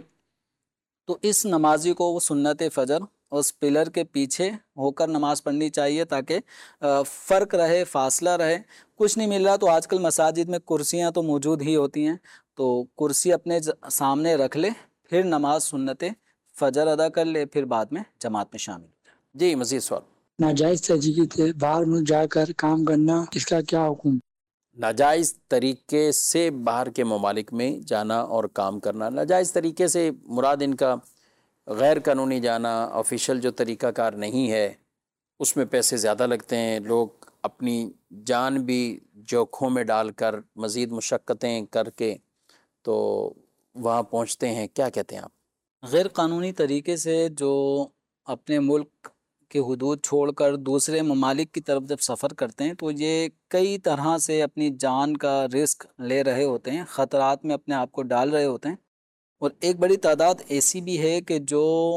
D: तो इस नमाजी को वो सुन्नत फ़जर उस पिलर के पीछे होकर नमाज़ पढ़नी चाहिए, ताकि फ़र्क रहे, फ़ासला रहे। कुछ नहीं मिल रहा तो आजकल मसाजिद में कुर्सियाँ तो मौजूद ही होती हैं, तो कुर्सी अपने सामने रख ले, फिर नमाज सुन्नत फ़जर अदा कर ले, फिर बाद में जमात में शामिल हो जाए।
B: जी, मज़ीद सवाल।
G: नाजायज़ तरीके से बाहर मुल्क जाकर काम करना, इसका क्या हुक्म?
B: नाजायज़ तरीके से बाहर के ममालिक में जाना और काम करना, नाजायज़ तरीके से मुराद इनका गैर कानूनी जाना, ऑफिशियल जो तरीक़ाकार नहीं है, उसमें पैसे ज़्यादा लगते हैं, लोग अपनी जान भी जोखों में डालकर मज़ीद मुशक्क़तें करके तो वहाँ पहुँचते हैं। क्या कहते हैं आप?
D: गैर कानूनी तरीके से जो अपने मुल्क के हुदूद छोड़कर दूसरे ममालिक की तरफ जब सफ़र करते हैं तो ये कई तरह से अपनी जान का रिस्क ले रहे होते हैं, ख़तरात में अपने आप को डाल रहे होते हैं। और एक बड़ी तादाद ऐसी भी है कि जो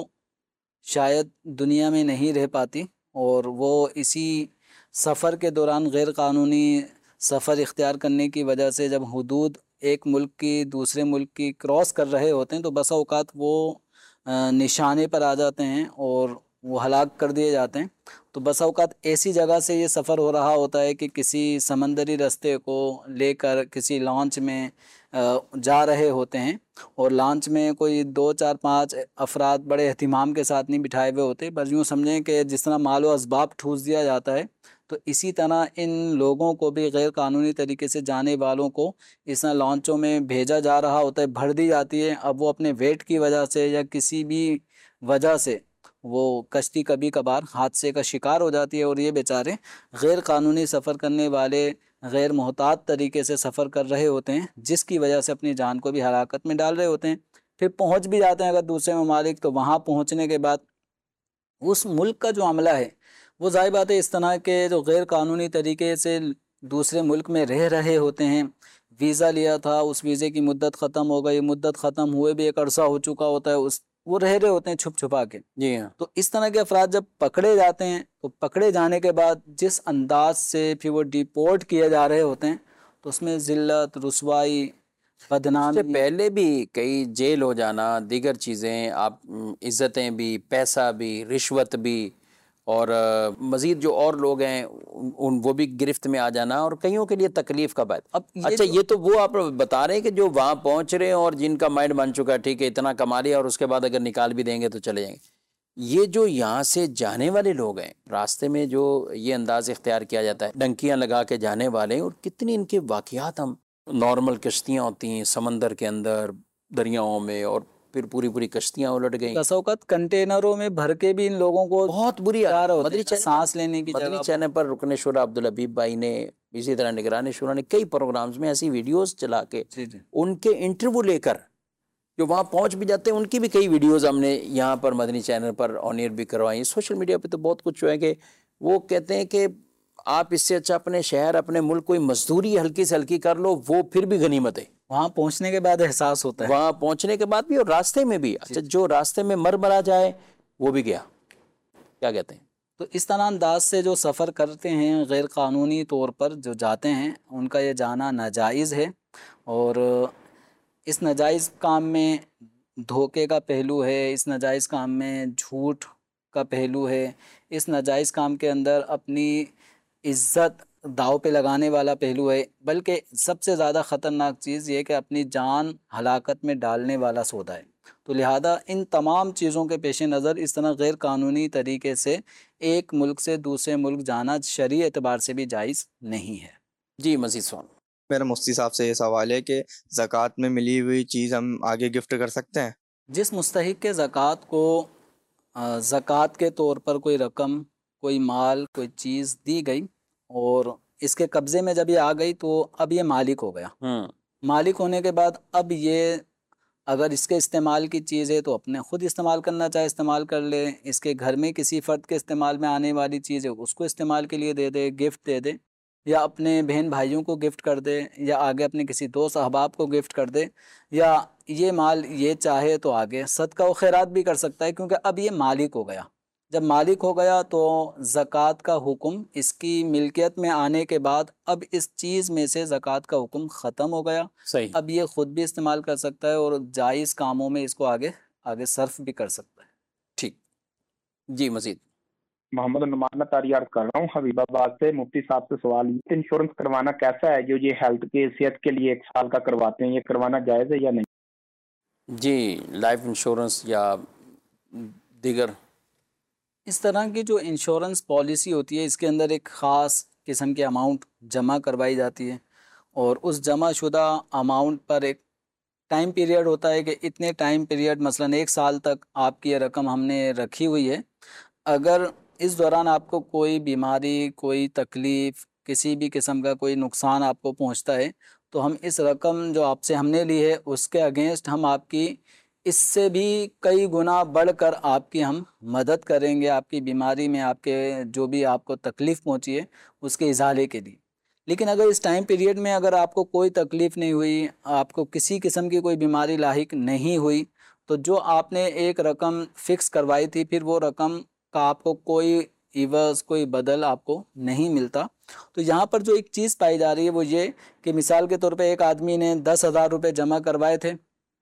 D: शायद दुनिया में नहीं रह पाती और वो इसी सफ़र के दौरान गैर कानूनी सफ़र इख्तियार करने की वजह से जब हुदूद एक मुल्क की दूसरे मुल्क की क्रॉस कर रहे होते हैं तो बसा औक़ात वो निशाने पर आ जाते हैं और वो हलाक कर दिए जाते हैं। तो बसा औक़ात ऐसी जगह से ये सफ़र हो रहा होता है कि किसी समंदरी रास्ते को लेकर किसी लॉन्च में जा रहे होते हैं और लॉन्च में कोई दो चार पाँच अफराद बड़े एहतिमाम के साथ नहीं बिठाए हुए होते, बस यूँ समझें कि जिस तरह माल व असबाब ठूस दिया जाता है, तो इसी तरह इन लोगों को भी गैर कानूनी तरीके से जाने वालों को इस तरह लॉन्चों में भेजा जा रहा होता है, भर दी जाती है। अब वो अपने वेट की वजह से या किसी भी वजह से वो कश्ती कभी कभार हादसे का शिकार हो जाती है और ये बेचारे गैर कानूनी सफ़र करने वाले गैर मोहतात तरीके से सफ़र कर रहे होते हैं, जिसकी वजह से अपनी जान को भी हलाकत में डाल रहे होते हैं। फिर पहुंच भी जाते हैं अगर दूसरे ममालिक, तो वहाँ पहुंचने के बाद उस मुल्क का जो अमला है वो ज़ाहिर बात है इस तरह के जो गैर कानूनी तरीके से दूसरे मुल्क में रह रहे होते हैं, वीज़ा लिया था, उस वीज़े की मुद्दत ख़त्म हो गई, मुद्दत ख़त्म हुए भी एक अरसा हो चुका होता है, उस वो रह रहे होते हैं छुप छुपा के।
B: जी हाँ।
D: तो इस तरह के अफराद जब पकड़े जाते हैं तो पकड़े जाने के बाद जिस अंदाज से फिर वो डिपोर्ट किए जा रहे होते हैं तो उसमें ज़िल्लत, रुसवाई, बदनामी,
B: उससे पहले भी कई जेल हो जाना, दीगर चीज़ें, आप इज़्ज़तें भी, पैसा भी, रिश्वत भी, और मज़ीद जो और लोग हैं उन वो भी गिरफ्त में आ जाना और कईयों के लिए तकलीफ़ का बात। अब ये अच्छा, ये तो वो आप बता रहे हैं कि जो वहाँ पहुँच रहे हैं और जिनका माइंड बन चुका है, ठीक है इतना कमा लिया और उसके बाद अगर निकाल भी देंगे तो चले जाएंगे। ये जो यहाँ से जाने वाले लोग हैं, रास्ते में जो ये अंदाज़ इख्तियार किया जाता है, डंकियाँ लगा के जाने वाले, और कितनी इनके वाक़यात, हम नॉर्मल कश्तियाँ होती हैं समंदर के अंदर दरियाओं में, और फिर पूरी पूरी कश्तियाँ उलट गई,
D: कसौकत कंटेनरों में भर के भी इन लोगों को
B: बहुत बुरी मदरी
D: सांस लेने की
B: मदरी चैनल पर रुकने शुरा अब्दुल हबीब भाई ने, इसी तरह निगरानी शुरा ने कई प्रोग्राम्स में ऐसी वीडियोस चला के
D: जी जी।
B: उनके इंटरव्यू लेकर जो वहाँ पहुँच भी जाते हैं, उनकी भी कई वीडियोस हमने यहाँ पर मदनी चैनल पर ऑन एयर भी करवाई। सोशल मीडिया पे तो बहुत कुछ जो है कि वो कहते हैं कि आप इससे अच्छा अपने शहर अपने मुल्क कोई मजदूरी हल्की से हल्की कर लो, वो फिर भी गनीमत है।
D: वहाँ पहुँचने के बाद एहसास होता है,
B: वहाँ पहुँचने के बाद भी और रास्ते में भी। अच्छा, जो रास्ते में मर मरा जाए वो भी गया, क्या कहते हैं।
D: तो इस तरह अंदाज से जो सफ़र करते हैं गैर कानूनी तौर पर जो जाते हैं, उनका ये जाना नाजायज़ है, और इस नाजायज़ काम में धोखे का पहलू है, इस नाजायज़ काम में झूठ का पहलू है, इस नाजायज़ काम के अंदर अपनी इज़्ज़त दाव पे लगाने वाला पहलू है, बल्कि सबसे ज़्यादा ख़तरनाक चीज़ ये कि अपनी जान हलाकत में डालने वाला सौदा है। तो लिहाजा इन तमाम चीज़ों के पेश नज़र इस तरह गैर कानूनी तरीके से एक मुल्क से दूसरे मुल्क जाना शरई एतबार से भी जायज़ नहीं है।
B: जी मज़ीद सवाल।
H: मेरा मुफ्ती साहब से ये सवाल है कि ज़कात में मिली हुई चीज़ हम आगे गिफ्ट कर सकते हैं?
D: जिस मुस्तहिक के ज़कात को ज़कात के तौर पर कोई रकम, कोई माल, कोई चीज़ दी गई और इसके कब्ज़े में जब ये आ गई तो अब ये मालिक हो गया। मालिक होने के बाद अब ये अगर इसके इस्तेमाल की चीज़ है तो अपने ख़ुद इस्तेमाल करना चाहे इस्तेमाल कर ले, इसके घर में किसी फ़र्द के इस्तेमाल में आने वाली चीज़ है उसको इस्तेमाल के लिए दे दे, गिफ्ट दे दे, या अपने बहन भाइयों को गिफ्ट कर दे, या आगे अपने किसी दोस्त अहबाब को गिफ्ट कर दे, या ये माल ये चाहे तो आगे सदका व खैरात भी कर सकता है, क्योंकि अब ये मालिक हो गया। जब मालिक हो गया तो ज़कात का हुक्म इसकी मिल्कियत में आने के बाद अब इस चीज़ में से ज़कात का हुक्म ख़त्म हो गया।
B: सही।
D: अब ये ख़ुद भी इस्तेमाल कर सकता है और जायज़ कामों में इसको आगे आगे सर्फ भी कर सकता है।
B: ठीक जी। मज़ीद
I: मोहम्मद नुमान तारी अर्ज कर रहा हूँ हबीबाबाद से। मुफ्ती साहब से सवाल, इंश्योरेंस करवाना कैसा है जो ये हेल्थ के सेहत के लिए एक साल का करवाते हैं, ये करवाना जायज़ है या नहीं?
B: जी, लाइफ इंश्योरेंस या दीगर
D: इस तरह की जो इंश्योरेंस पॉलिसी होती है इसके अंदर एक ख़ास किस्म की अमाउंट जमा करवाई जाती है और उस जमा शुदा अमाउंट पर एक टाइम पीरियड होता है कि इतने टाइम पीरियड मसलन एक साल तक आपकी ये रकम हमने रखी हुई है। अगर इस दौरान आपको कोई बीमारी, कोई तकलीफ़, किसी भी किस्म का कोई नुकसान आपको पहुंचता है तो हम इस रकम जो आपसे हमने ली है उसके अगेंस्ट हम आपकी इससे भी कई गुना बढ़कर आपकी हम मदद करेंगे, आपकी बीमारी में आपके जो भी आपको तकलीफ़ पहुंची है उसके इज़ाले के लिए। लेकिन अगर इस टाइम पीरियड में अगर आपको कोई तकलीफ़ नहीं हुई, आपको किसी किस्म की कोई बीमारी लाहिक नहीं हुई, तो जो आपने एक रकम फ़िक्स करवाई थी फिर वो रकम का आपको कोई इवज़, कोई बदल आपको नहीं मिलता। तो यहाँ पर जो एक चीज़ पाई जा रही है वो ये कि मिसाल के तौर पे एक आदमी ने दस हज़ार रुपये जमा करवाए थे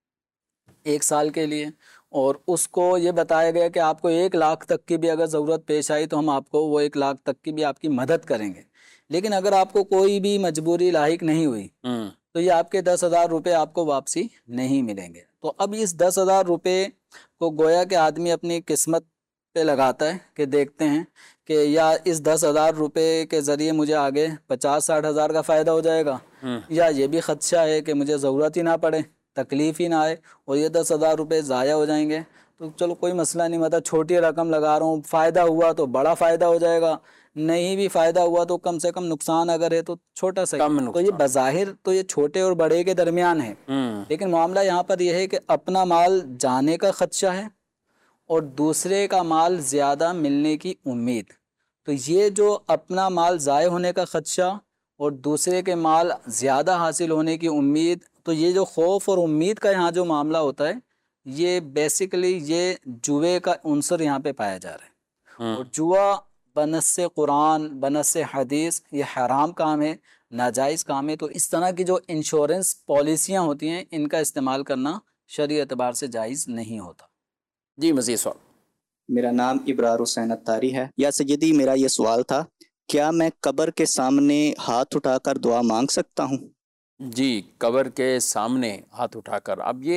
D: एक साल के लिए और उसको ये बताया गया कि आपको एक लाख तक की भी अगर ज़रूरत पेश आई तो हम आपको वो एक लाख तक की भी आपकी मदद करेंगे। लेकिन अगर आपको कोई भी मजबूरी लाहिक नहीं हुई तो ये आपके दस हज़ार रुपये आपको वापसी नहीं मिलेंगे। तो अब इस दस हज़ार रुपये को गोया के आदमी अपनी किस्मत पे लगाता है कि देखते हैं कि या इस दस हज़ार रुपये के ज़रिए मुझे आगे पचास साठ हज़ार का फ़ायदा हो जाएगा, या ये भी ख़दशा है कि मुझे ज़रूरत ही ना पड़े, तकलीफ़ ही ना आए और ये दस हज़ार रुपये ज़ाया हो जाएंगे। तो चलो कोई मसला नहीं, मतलब छोटी रकम लगा रहा हूँ, फ़ायदा हुआ तो बड़ा फ़ायदा हो जाएगा, नहीं भी फ़ायदा हुआ तो कम से कम नुकसान अगर है तो छोटा सा। तो ये बज़ाहिर तो ये छोटे और बड़े के दरमियान है, लेकिन मामला यहाँ पर यह है कि अपना माल जाने का ख़दशा है और दूसरे का माल ज़्यादा मिलने की उम्मीद। तो ये जो अपना माल ज़ाय होने का ख़दशा और दूसरे के माल ज़्यादा हासिल होने की उम्मीद, तो ये जो खौफ और उम्मीद का यहाँ जो मामला होता है ये बेसिकली ये जुए का उन्सर यहाँ पे पाया जा रहा है। और जुआ बनस्से कुरान, बनस्से हदीस ये हराम काम है, नाजायज़ काम है। तो इस तरह की जो इंश्योरेंस पॉलिसियाँ होती हैं इनका इस्तेमाल करना शरई एतबार से जायज़ नहीं होता।
B: जी मज़ीद सवाल।
J: मेरा नाम इब्रार हुसैन अत्तारी है। या सैयदी, मेरा ये सवाल था, क्या मैं कब्र के सामने हाथ उठाकर दुआ मांग सकता हूँ?
B: जी, कब्र के सामने हाथ उठाकर। अब ये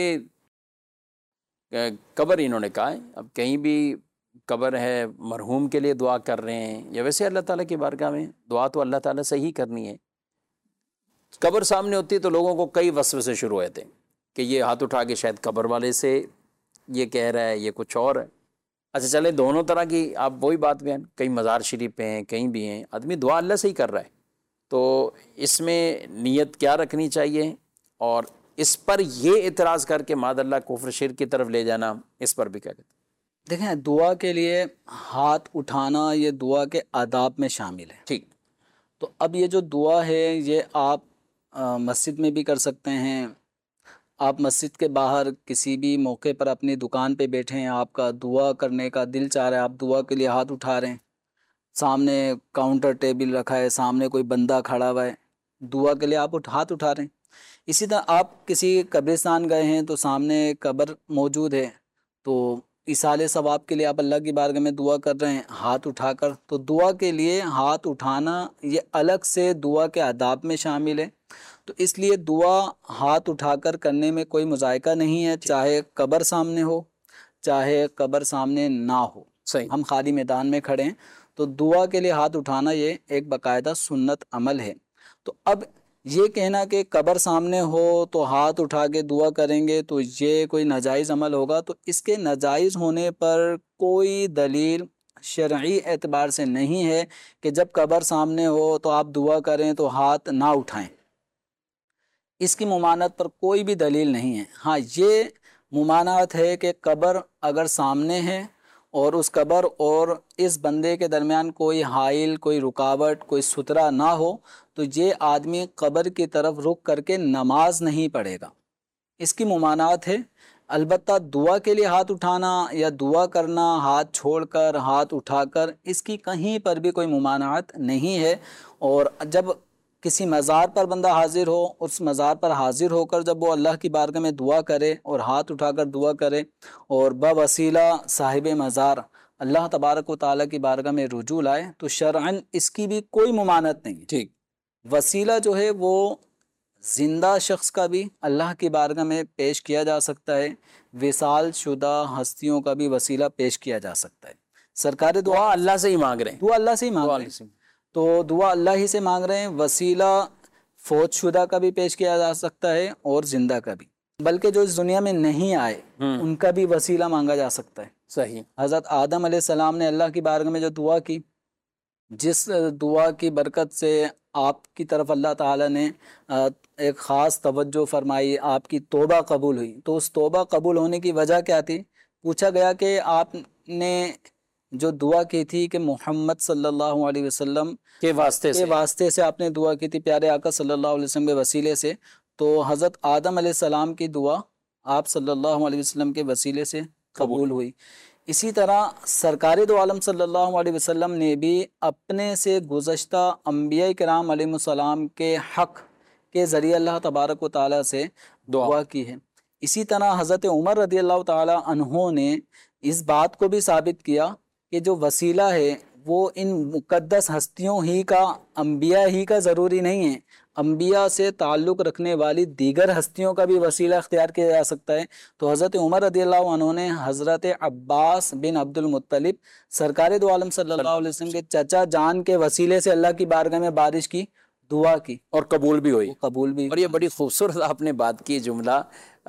B: कब्र इन्होंने कहा है, अब कहीं भी कब्र है, मरहूम के लिए दुआ कर रहे हैं या वैसे अल्लाह ताला की बारगाह में दुआ तो अल्लाह ताला से ही करनी है। कब्र सामने होती तो लोगों को कई वसवसे शुरू हुए थे कि ये हाथ उठा के शायद कब्र वाले से ये कह रहा है, ये कुछ और है। अच्छा चले, दोनों तरह की आप वही बात बयान, कहीं मज़ार शरीफ पे हैं, कहीं भी हैं, आदमी दुआ अल्लाह से ही कर रहा है, तो इसमें नीयत क्या रखनी चाहिए? और इस पर ये इतराज़ करके मादल्ला कुफ्र शिर्क की तरफ ले जाना, इस पर भी क्या कहते हैं?
D: देखें, दुआ के लिए हाथ उठाना ये दुआ के आदाब में शामिल है।
B: ठीक।
D: तो अब ये जो दुआ है ये आप आ, मस्जिद में भी कर सकते हैं। आप मस्जिद के बाहर किसी भी मौके पर अपनी दुकान पे बैठे हैं, आपका दुआ करने का दिल चाह रहा है, आप दुआ के लिए हाथ उठा रहे हैं, सामने काउंटर टेबल रखा है, सामने कोई बंदा खड़ा हुआ है, दुआ के लिए आप उठ हाथ उठा रहे हैं। इसी तरह आप किसी कब्रिस्तान गए हैं तो सामने कब्र मौजूद है, तो इसाले सवाब के लिए आप अल्लाह की बारगाह में दुआ कर रहे हैं हाथ उठाकर। तो दुआ के लिए हाथ उठाना ये अलग से दुआ के आदाब में शामिल है। तो इसलिए दुआ हाथ उठाकर करने में कोई मुज़ायका नहीं है, चाहे कब्र सामने हो चाहे कब्र सामने ना हो।
B: सही,
D: हम खाली मैदान में खड़े हैं तो दुआ के लिए हाथ उठाना ये एक बाकायदा सुन्नत अमल है। तो अब ये कहना कि कब्र सामने हो तो हाथ उठा के दुआ करेंगे तो ये कोई नाजायज़ अमल होगा, तो इसके नाजायज़ होने पर कोई दलील शरई एतबार से नहीं है कि जब कब्र सामने हो तो आप दुआ करें तो हाथ ना उठाएं। इसकी मुमानत पर कोई भी दलील नहीं है। हाँ, ये मुमानत है कि कब्र अगर सामने है और उस कब्र और इस बंदे के दरमियान कोई हाइल, कोई रुकावट, कोई सुतरा ना हो तो ये आदमी कब्र की तरफ रुख करके नमाज नहीं पढ़ेगा। इसकी मुमानत है। अलबत्ता दुआ के लिए हाथ उठाना या दुआ करना हाथ छोड़कर हाथ उठाकर, इसकी कहीं पर भी कोई मुमानत नहीं है। और जब किसी मज़ार पर बंदा हाजिर हो, उस मज़ार पर हाजिर होकर जब वो अल्लाह की बारगाह में दुआ करे और हाथ उठाकर दुआ करे और बवसीला साहिब मज़ार अल्लाह तबारक व तआला की बारगाह में रुजू लाए, तो शरअन इसकी भी कोई मुमानत नहीं।
B: ठीक।
D: वसीला जो है वो जिंदा शख्स का भी अल्लाह की बारगाह में पेश किया जा सकता है, विसाल शुदा हस्तियों का भी वसीला पेश किया जा सकता है। सरकार दुआ
B: अल्लाह से ही मांग रहे हैं,
D: दुआ अल्लाह से ही मांग रहे हैं, तो दुआ अल्लाह ही से मांग रहे हैं। वसीला फौत शुदा का भी पेश किया जा सकता है और जिंदा का भी, बल्कि जो इस दुनिया में नहीं आए उनका भी वसीला मांगा जा सकता है।
B: सही।
D: हज़रत आदम अलैहिस्सलाम ने अल्लाह की बारगाह में जो दुआ की, जिस दुआ की बरकत से आपकी तरफ अल्लाह ताला ने एक ख़ास तवज्जो फरमाई, आपकी तौबा कबूल हुई, तो उस तौबा कबूल होने की वजह क्या थी? पूछा गया कि आपने जो दुआ की थी कि मोहम्मद सल्लल्लाहु अलैहि वसल्लम
B: के वास्ते
D: के
B: से
D: वास्ते से आपने दुआ की थी, प्यारे आका सल्लल्लाहु अलैहि वसल्लम के वसीले से। तो हज़रत आदम अलैहिस्सलाम की दुआ आप सल्लल्लाहु अलैहि वसल्लम के वसीले से कबूल हुई। इसी तरह सरकार दो आलम सल्लल्लाहु अलैहि वसल्लम ने भी अपने से गुज़श्ता अंबिया किराम अलैहिस्सलाम के हक़ के ज़रिए अल्लाह तबारक व तआला से दुआ की है। इसी तरह हज़रत उमर रज़ियल्लाहु तआला अन्हु ने इस बात को भी साबित किया कि जो वसीला है वो इन मुक़द्दस हस्तियों ही का, अंबिया ही का ज़रूरी नहीं है, अंबिया से ताल्लुक़ रखने वाली दीगर हस्तियों का भी वसीला अख्तियार किया जा सकता है। तो हज़रत उमर रज़ियल्लाहु अन्हु ने हज़रत अब्बास बिन अब्दुल मुत्तलिब सरकार दो आलम सल्लल्लाहु अलैहि वसल्लम के चचा जान के वसीले से अल्लाह की बारगाह में बारिश की दुआ की
B: और कबूल भी हुई।
D: कबूल भी।
B: और ये बड़ी खूबसूरत आपने बात की। जुमला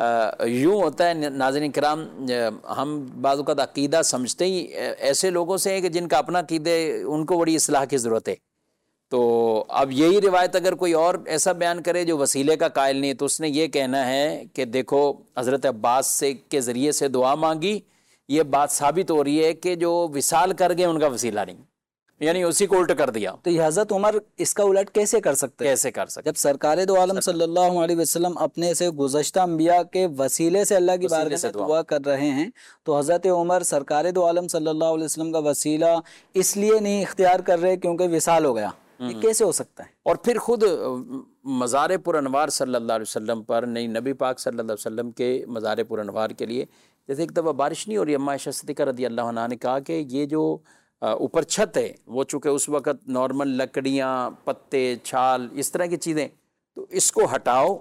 B: यूँ होता है नाज़रीन किराम, हम बाज़ औक़ात अक़ीदा समझते ही ऐसे लोगों से हैं कि जिनका अपना अक़ीदे, उनको बड़ी इस्लाह की ज़रूरत है। तो अब यही रिवायत अगर कोई और ऐसा बयान करे जो वसीले का कायल नहीं, तो उसने ये कहना है कि देखो हज़रत अब्बास से के ज़रिए से दुआ मांगी, ये बात साबित हो रही है कि जो विसाल कर गए उनका वसीला नहीं, यानी उसी को उल्ट कर दिया।
D: तो हज़रत उमर इसका उलट कैसे कर सकते हैं?
B: कैसे कर सकते?
D: जब सरकार दो आलम सल्लल्लाहु अलैहि वसल्लम अपने से गुज़श्ता अंबिया के वसीले से अल्लाह की बारगाह में दुआ कर रहे हैं, तो हज़रत उमर सरकार दो आलम सल्लल्लाहु अलैहि वसल्लम का वसीला इसलिए नहीं इख्तियार कर रहे क्योंकि विसाल हो गया। ये कैसे हो सकता है?
B: और फिर खुद मज़ार पुरअनवार सल्लल्लाहु अलैहि वसल्लम पर, नहीं नबी पाक सल्लल्लाहु अलैहि वसल्लम के मज़ार पुरअनवार के लिए जैसे एक दफ़ा बारिश नहीं हो रही, अम्मा आयशा सिद्दीक़ा रज़ी अल्लाह अन्हा ने कहा कि ये जो ऊपर छत है वो चूँकि उस वक़्त नॉर्मल लकड़ियाँ, पत्ते, छाल, इस तरह की चीज़ें, तो इसको हटाओ,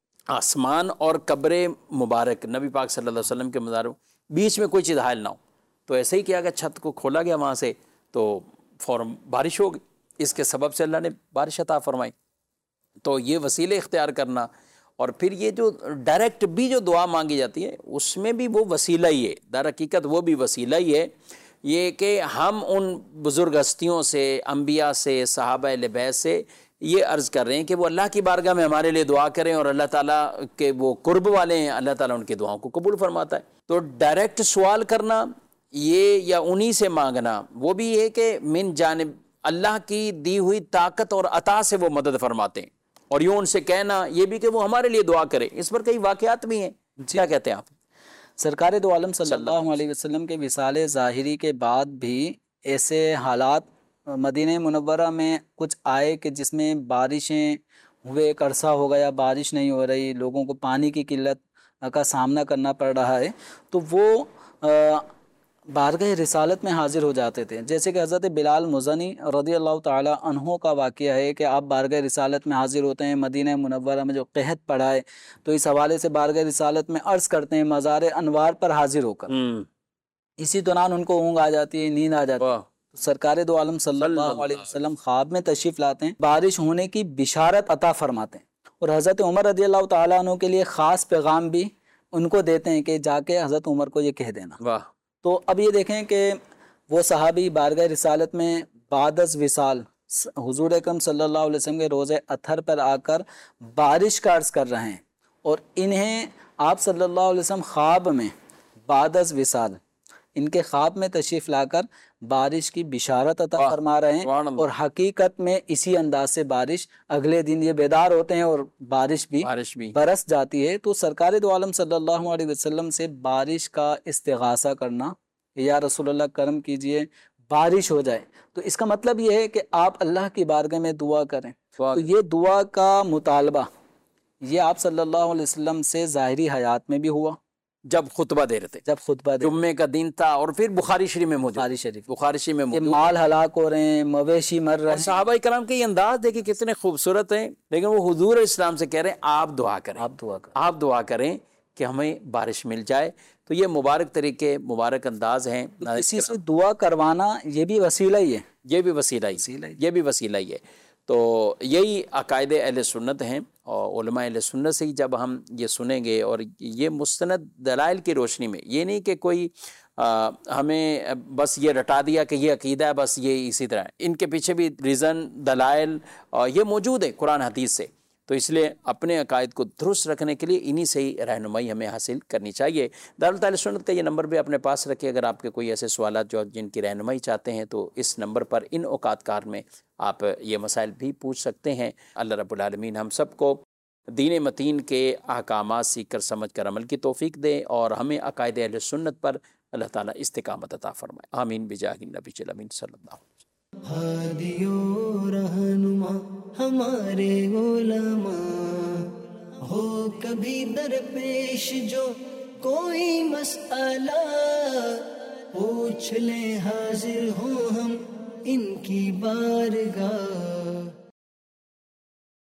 B: आसमान और कब्र मुबारक नबी पाक सल्लल्लाहु अलैहि वसल्लम के मज़ार बीच में कोई चीज़ हायल ना हो। तो ऐसे ही किया गया, छत को खोला गया वहाँ से, तो फ़ौरन बारिश हो गई। इसके सबब से अल्लाह ने बारिश अता फरमाई। तो ये वसीले इख्तियार करना, और फिर ये जो डायरेक्ट भी जो दुआ मांगी जाती है उसमें भी वो वसीला ही है, दर हकीकत वो भी वसीला ही है। ये कि हम उन बुज़ुर्ग हस्तियों से, अम्बिया से, सहाबा अहले बैत से ये अर्ज़ कर रहे हैं कि वो अल्लाह की बारगाह में हमारे लिए दुआ करें, और अल्लाह ताला के वो कुर्ब वाले हैं, अल्लाह ताला उनकी दुआओं को कबूल फरमाता है। तो डायरेक्ट सवाल करना ये या उन्हीं से मांगना, वो भी है कि मिन जानिब अल्लाह की दी हुई ताकत और अता से वो मदद फरमाते हैं, और यूँ उनसे कहना ये भी कि वो हमारे लिए दुआ करें। इस पर कई वाक़यात भी हैं। क्या कहते हैं आप?
D: सरकार दो आलम सल्लल्लाहु अलैहि वसल्लम के विसाले ज़ाहिरी के बाद भी ऐसे हालात मदीना मुनव्वरा में कुछ आए कि जिसमें बारिशें हुए, एक अरसा हो गया बारिश नहीं हो रही, लोगों को पानी की किल्लत का सामना करना पड़ रहा है, तो वो बारगाह रिसालत में हाजिर हो जाते थे। जैसे कि हज़रत बिलाल मुज़नी रज़ियल्लाहु ताला अन्हु का वाक़या है कि आप बारगाह रिसालत में हाजिर होते हैं मदीना मुनव्वरा में जो कहत पड़ा है, तो इस हवाले से बारगाह रिसालत में अर्ज़ करते हैं मज़ार अनवार पर हाजिर होकर। इसी दौरान उनको ऊँग आ जाती है, नींद आ जाती है। तो सरकार दो आलम सल्लल्लाहु अलैहि वसल्लम ख्वाब में तशरीफ़ लाते हैं, बारिश होने की बिशारत अता फरमाते हैं, और हज़रत उमर रज़ियल्लाहु ताला अन्हु के लिए ख़ास पैगाम भी उनको देते हैं कि जाके हज़रत उमर को ये कह देना। वाह। तो अब ये देखें कि वो सहाबी बारगाह रिसालत में बादस विसाल हुजूर अकरम सल्लल्लाहु अलैहि वसल्लम के रोज़े अथर पर आकर बारिश का अर्ज़ कर रहे हैं, और इन्हें आप सल्लल्लाहु अलैहि वसल्लम ख्वाब में बादस विसाल इनके ख्वाब में तशरीफ़ लाकर बारिश की बिशारत अता फरमा रहे हैं, और हकीकत में इसी अंदाज से बारिश अगले दिन ये बेदार होते हैं और बारिश भी, बारिश भी बरस जाती है। तो सरकार दो आलम सल्लल्लाहु अलैहि वसल्लम से बारिश का इस्तिगासा करना, या रसूलुल्लाह करम कीजिए बारिश हो जाए, तो इसका मतलब ये है कि आप अल्लाह की बारगाह में दुआ करें। तो ये दुआ का मुतालबा ये आप सल्लल्लाहु अलैहि वसल्लम से ज़ाहिरी हयात में भी हुआ,
B: जब खुतबा दे रहे थे,
D: जब खुतबा दे
B: जुम्मे का दिन था, और फिर बुखारी शरीफ में मौजूद,
D: बुखारी शरीफ
B: बुखारी शरीफ में मौजूद,
D: माल हलाक हो रहे हैं, मवेशी मर रहे हैं।
B: सहाबा इकराम के ये अंदाज देखिए कितने खूबसूरत हैं, लेकिन वो हुजूर इस्लाम से कह रहे हैं आप दुआ करें,
D: आप दुआ करें,
B: आप दुआ करें कि हमें बारिश मिल जाए। तो ये मुबारक तरीके, मुबारक अंदाज हैं।
D: तो किसी से दुआ करवाना ये भी वसीला ही है,
B: ये भी वसीला ही ये भी वसीला ही है। तो यही अकायद अहले सुन्नत हैं, और उलमा अहले सुन्नत से ही जब हम ये सुनेंगे, और ये मुस्तनद दलाइल की रोशनी में, ये नहीं कि कोई आ, हमें बस ये रटा दिया कि ये अकीदा है, बस ये इसी तरह, इनके पीछे भी रीज़न, दलाइल ये मौजूद है कुरान हदीस से। तो इसलिए अपने अकायद को दुरुस्त रखने के लिए इन्हीं से ही रहनुमाई हमें हासिल करनी चाहिए। दारुल तालीम सुन्नत का ये नंबर भी अपने पास रखिए, अगर आपके कोई ऐसे सवालात जो जिनकी रहनुमाई चाहते हैं, तो इस नंबर पर इन औकात कार में आप ये मसाइल भी पूछ सकते हैं। अल्लाह रब्बुल आलमीन हम सबको दीन मतीन के अहकामात सीख कर समझ कर अमल की तौफीक दे, और हमें अकायद अहले सुन्नत पर अल्लाह ताला इस्तिकामत अता फरमाए। आमीन बिजाहि नबी अमीन सल्लल्लाहु
A: हादियो रहनुमा हमारे उलमा, हो कभी दरपेश जो कोई मसला, पूछ ले हाजिर हो हम इनकी बारगाह।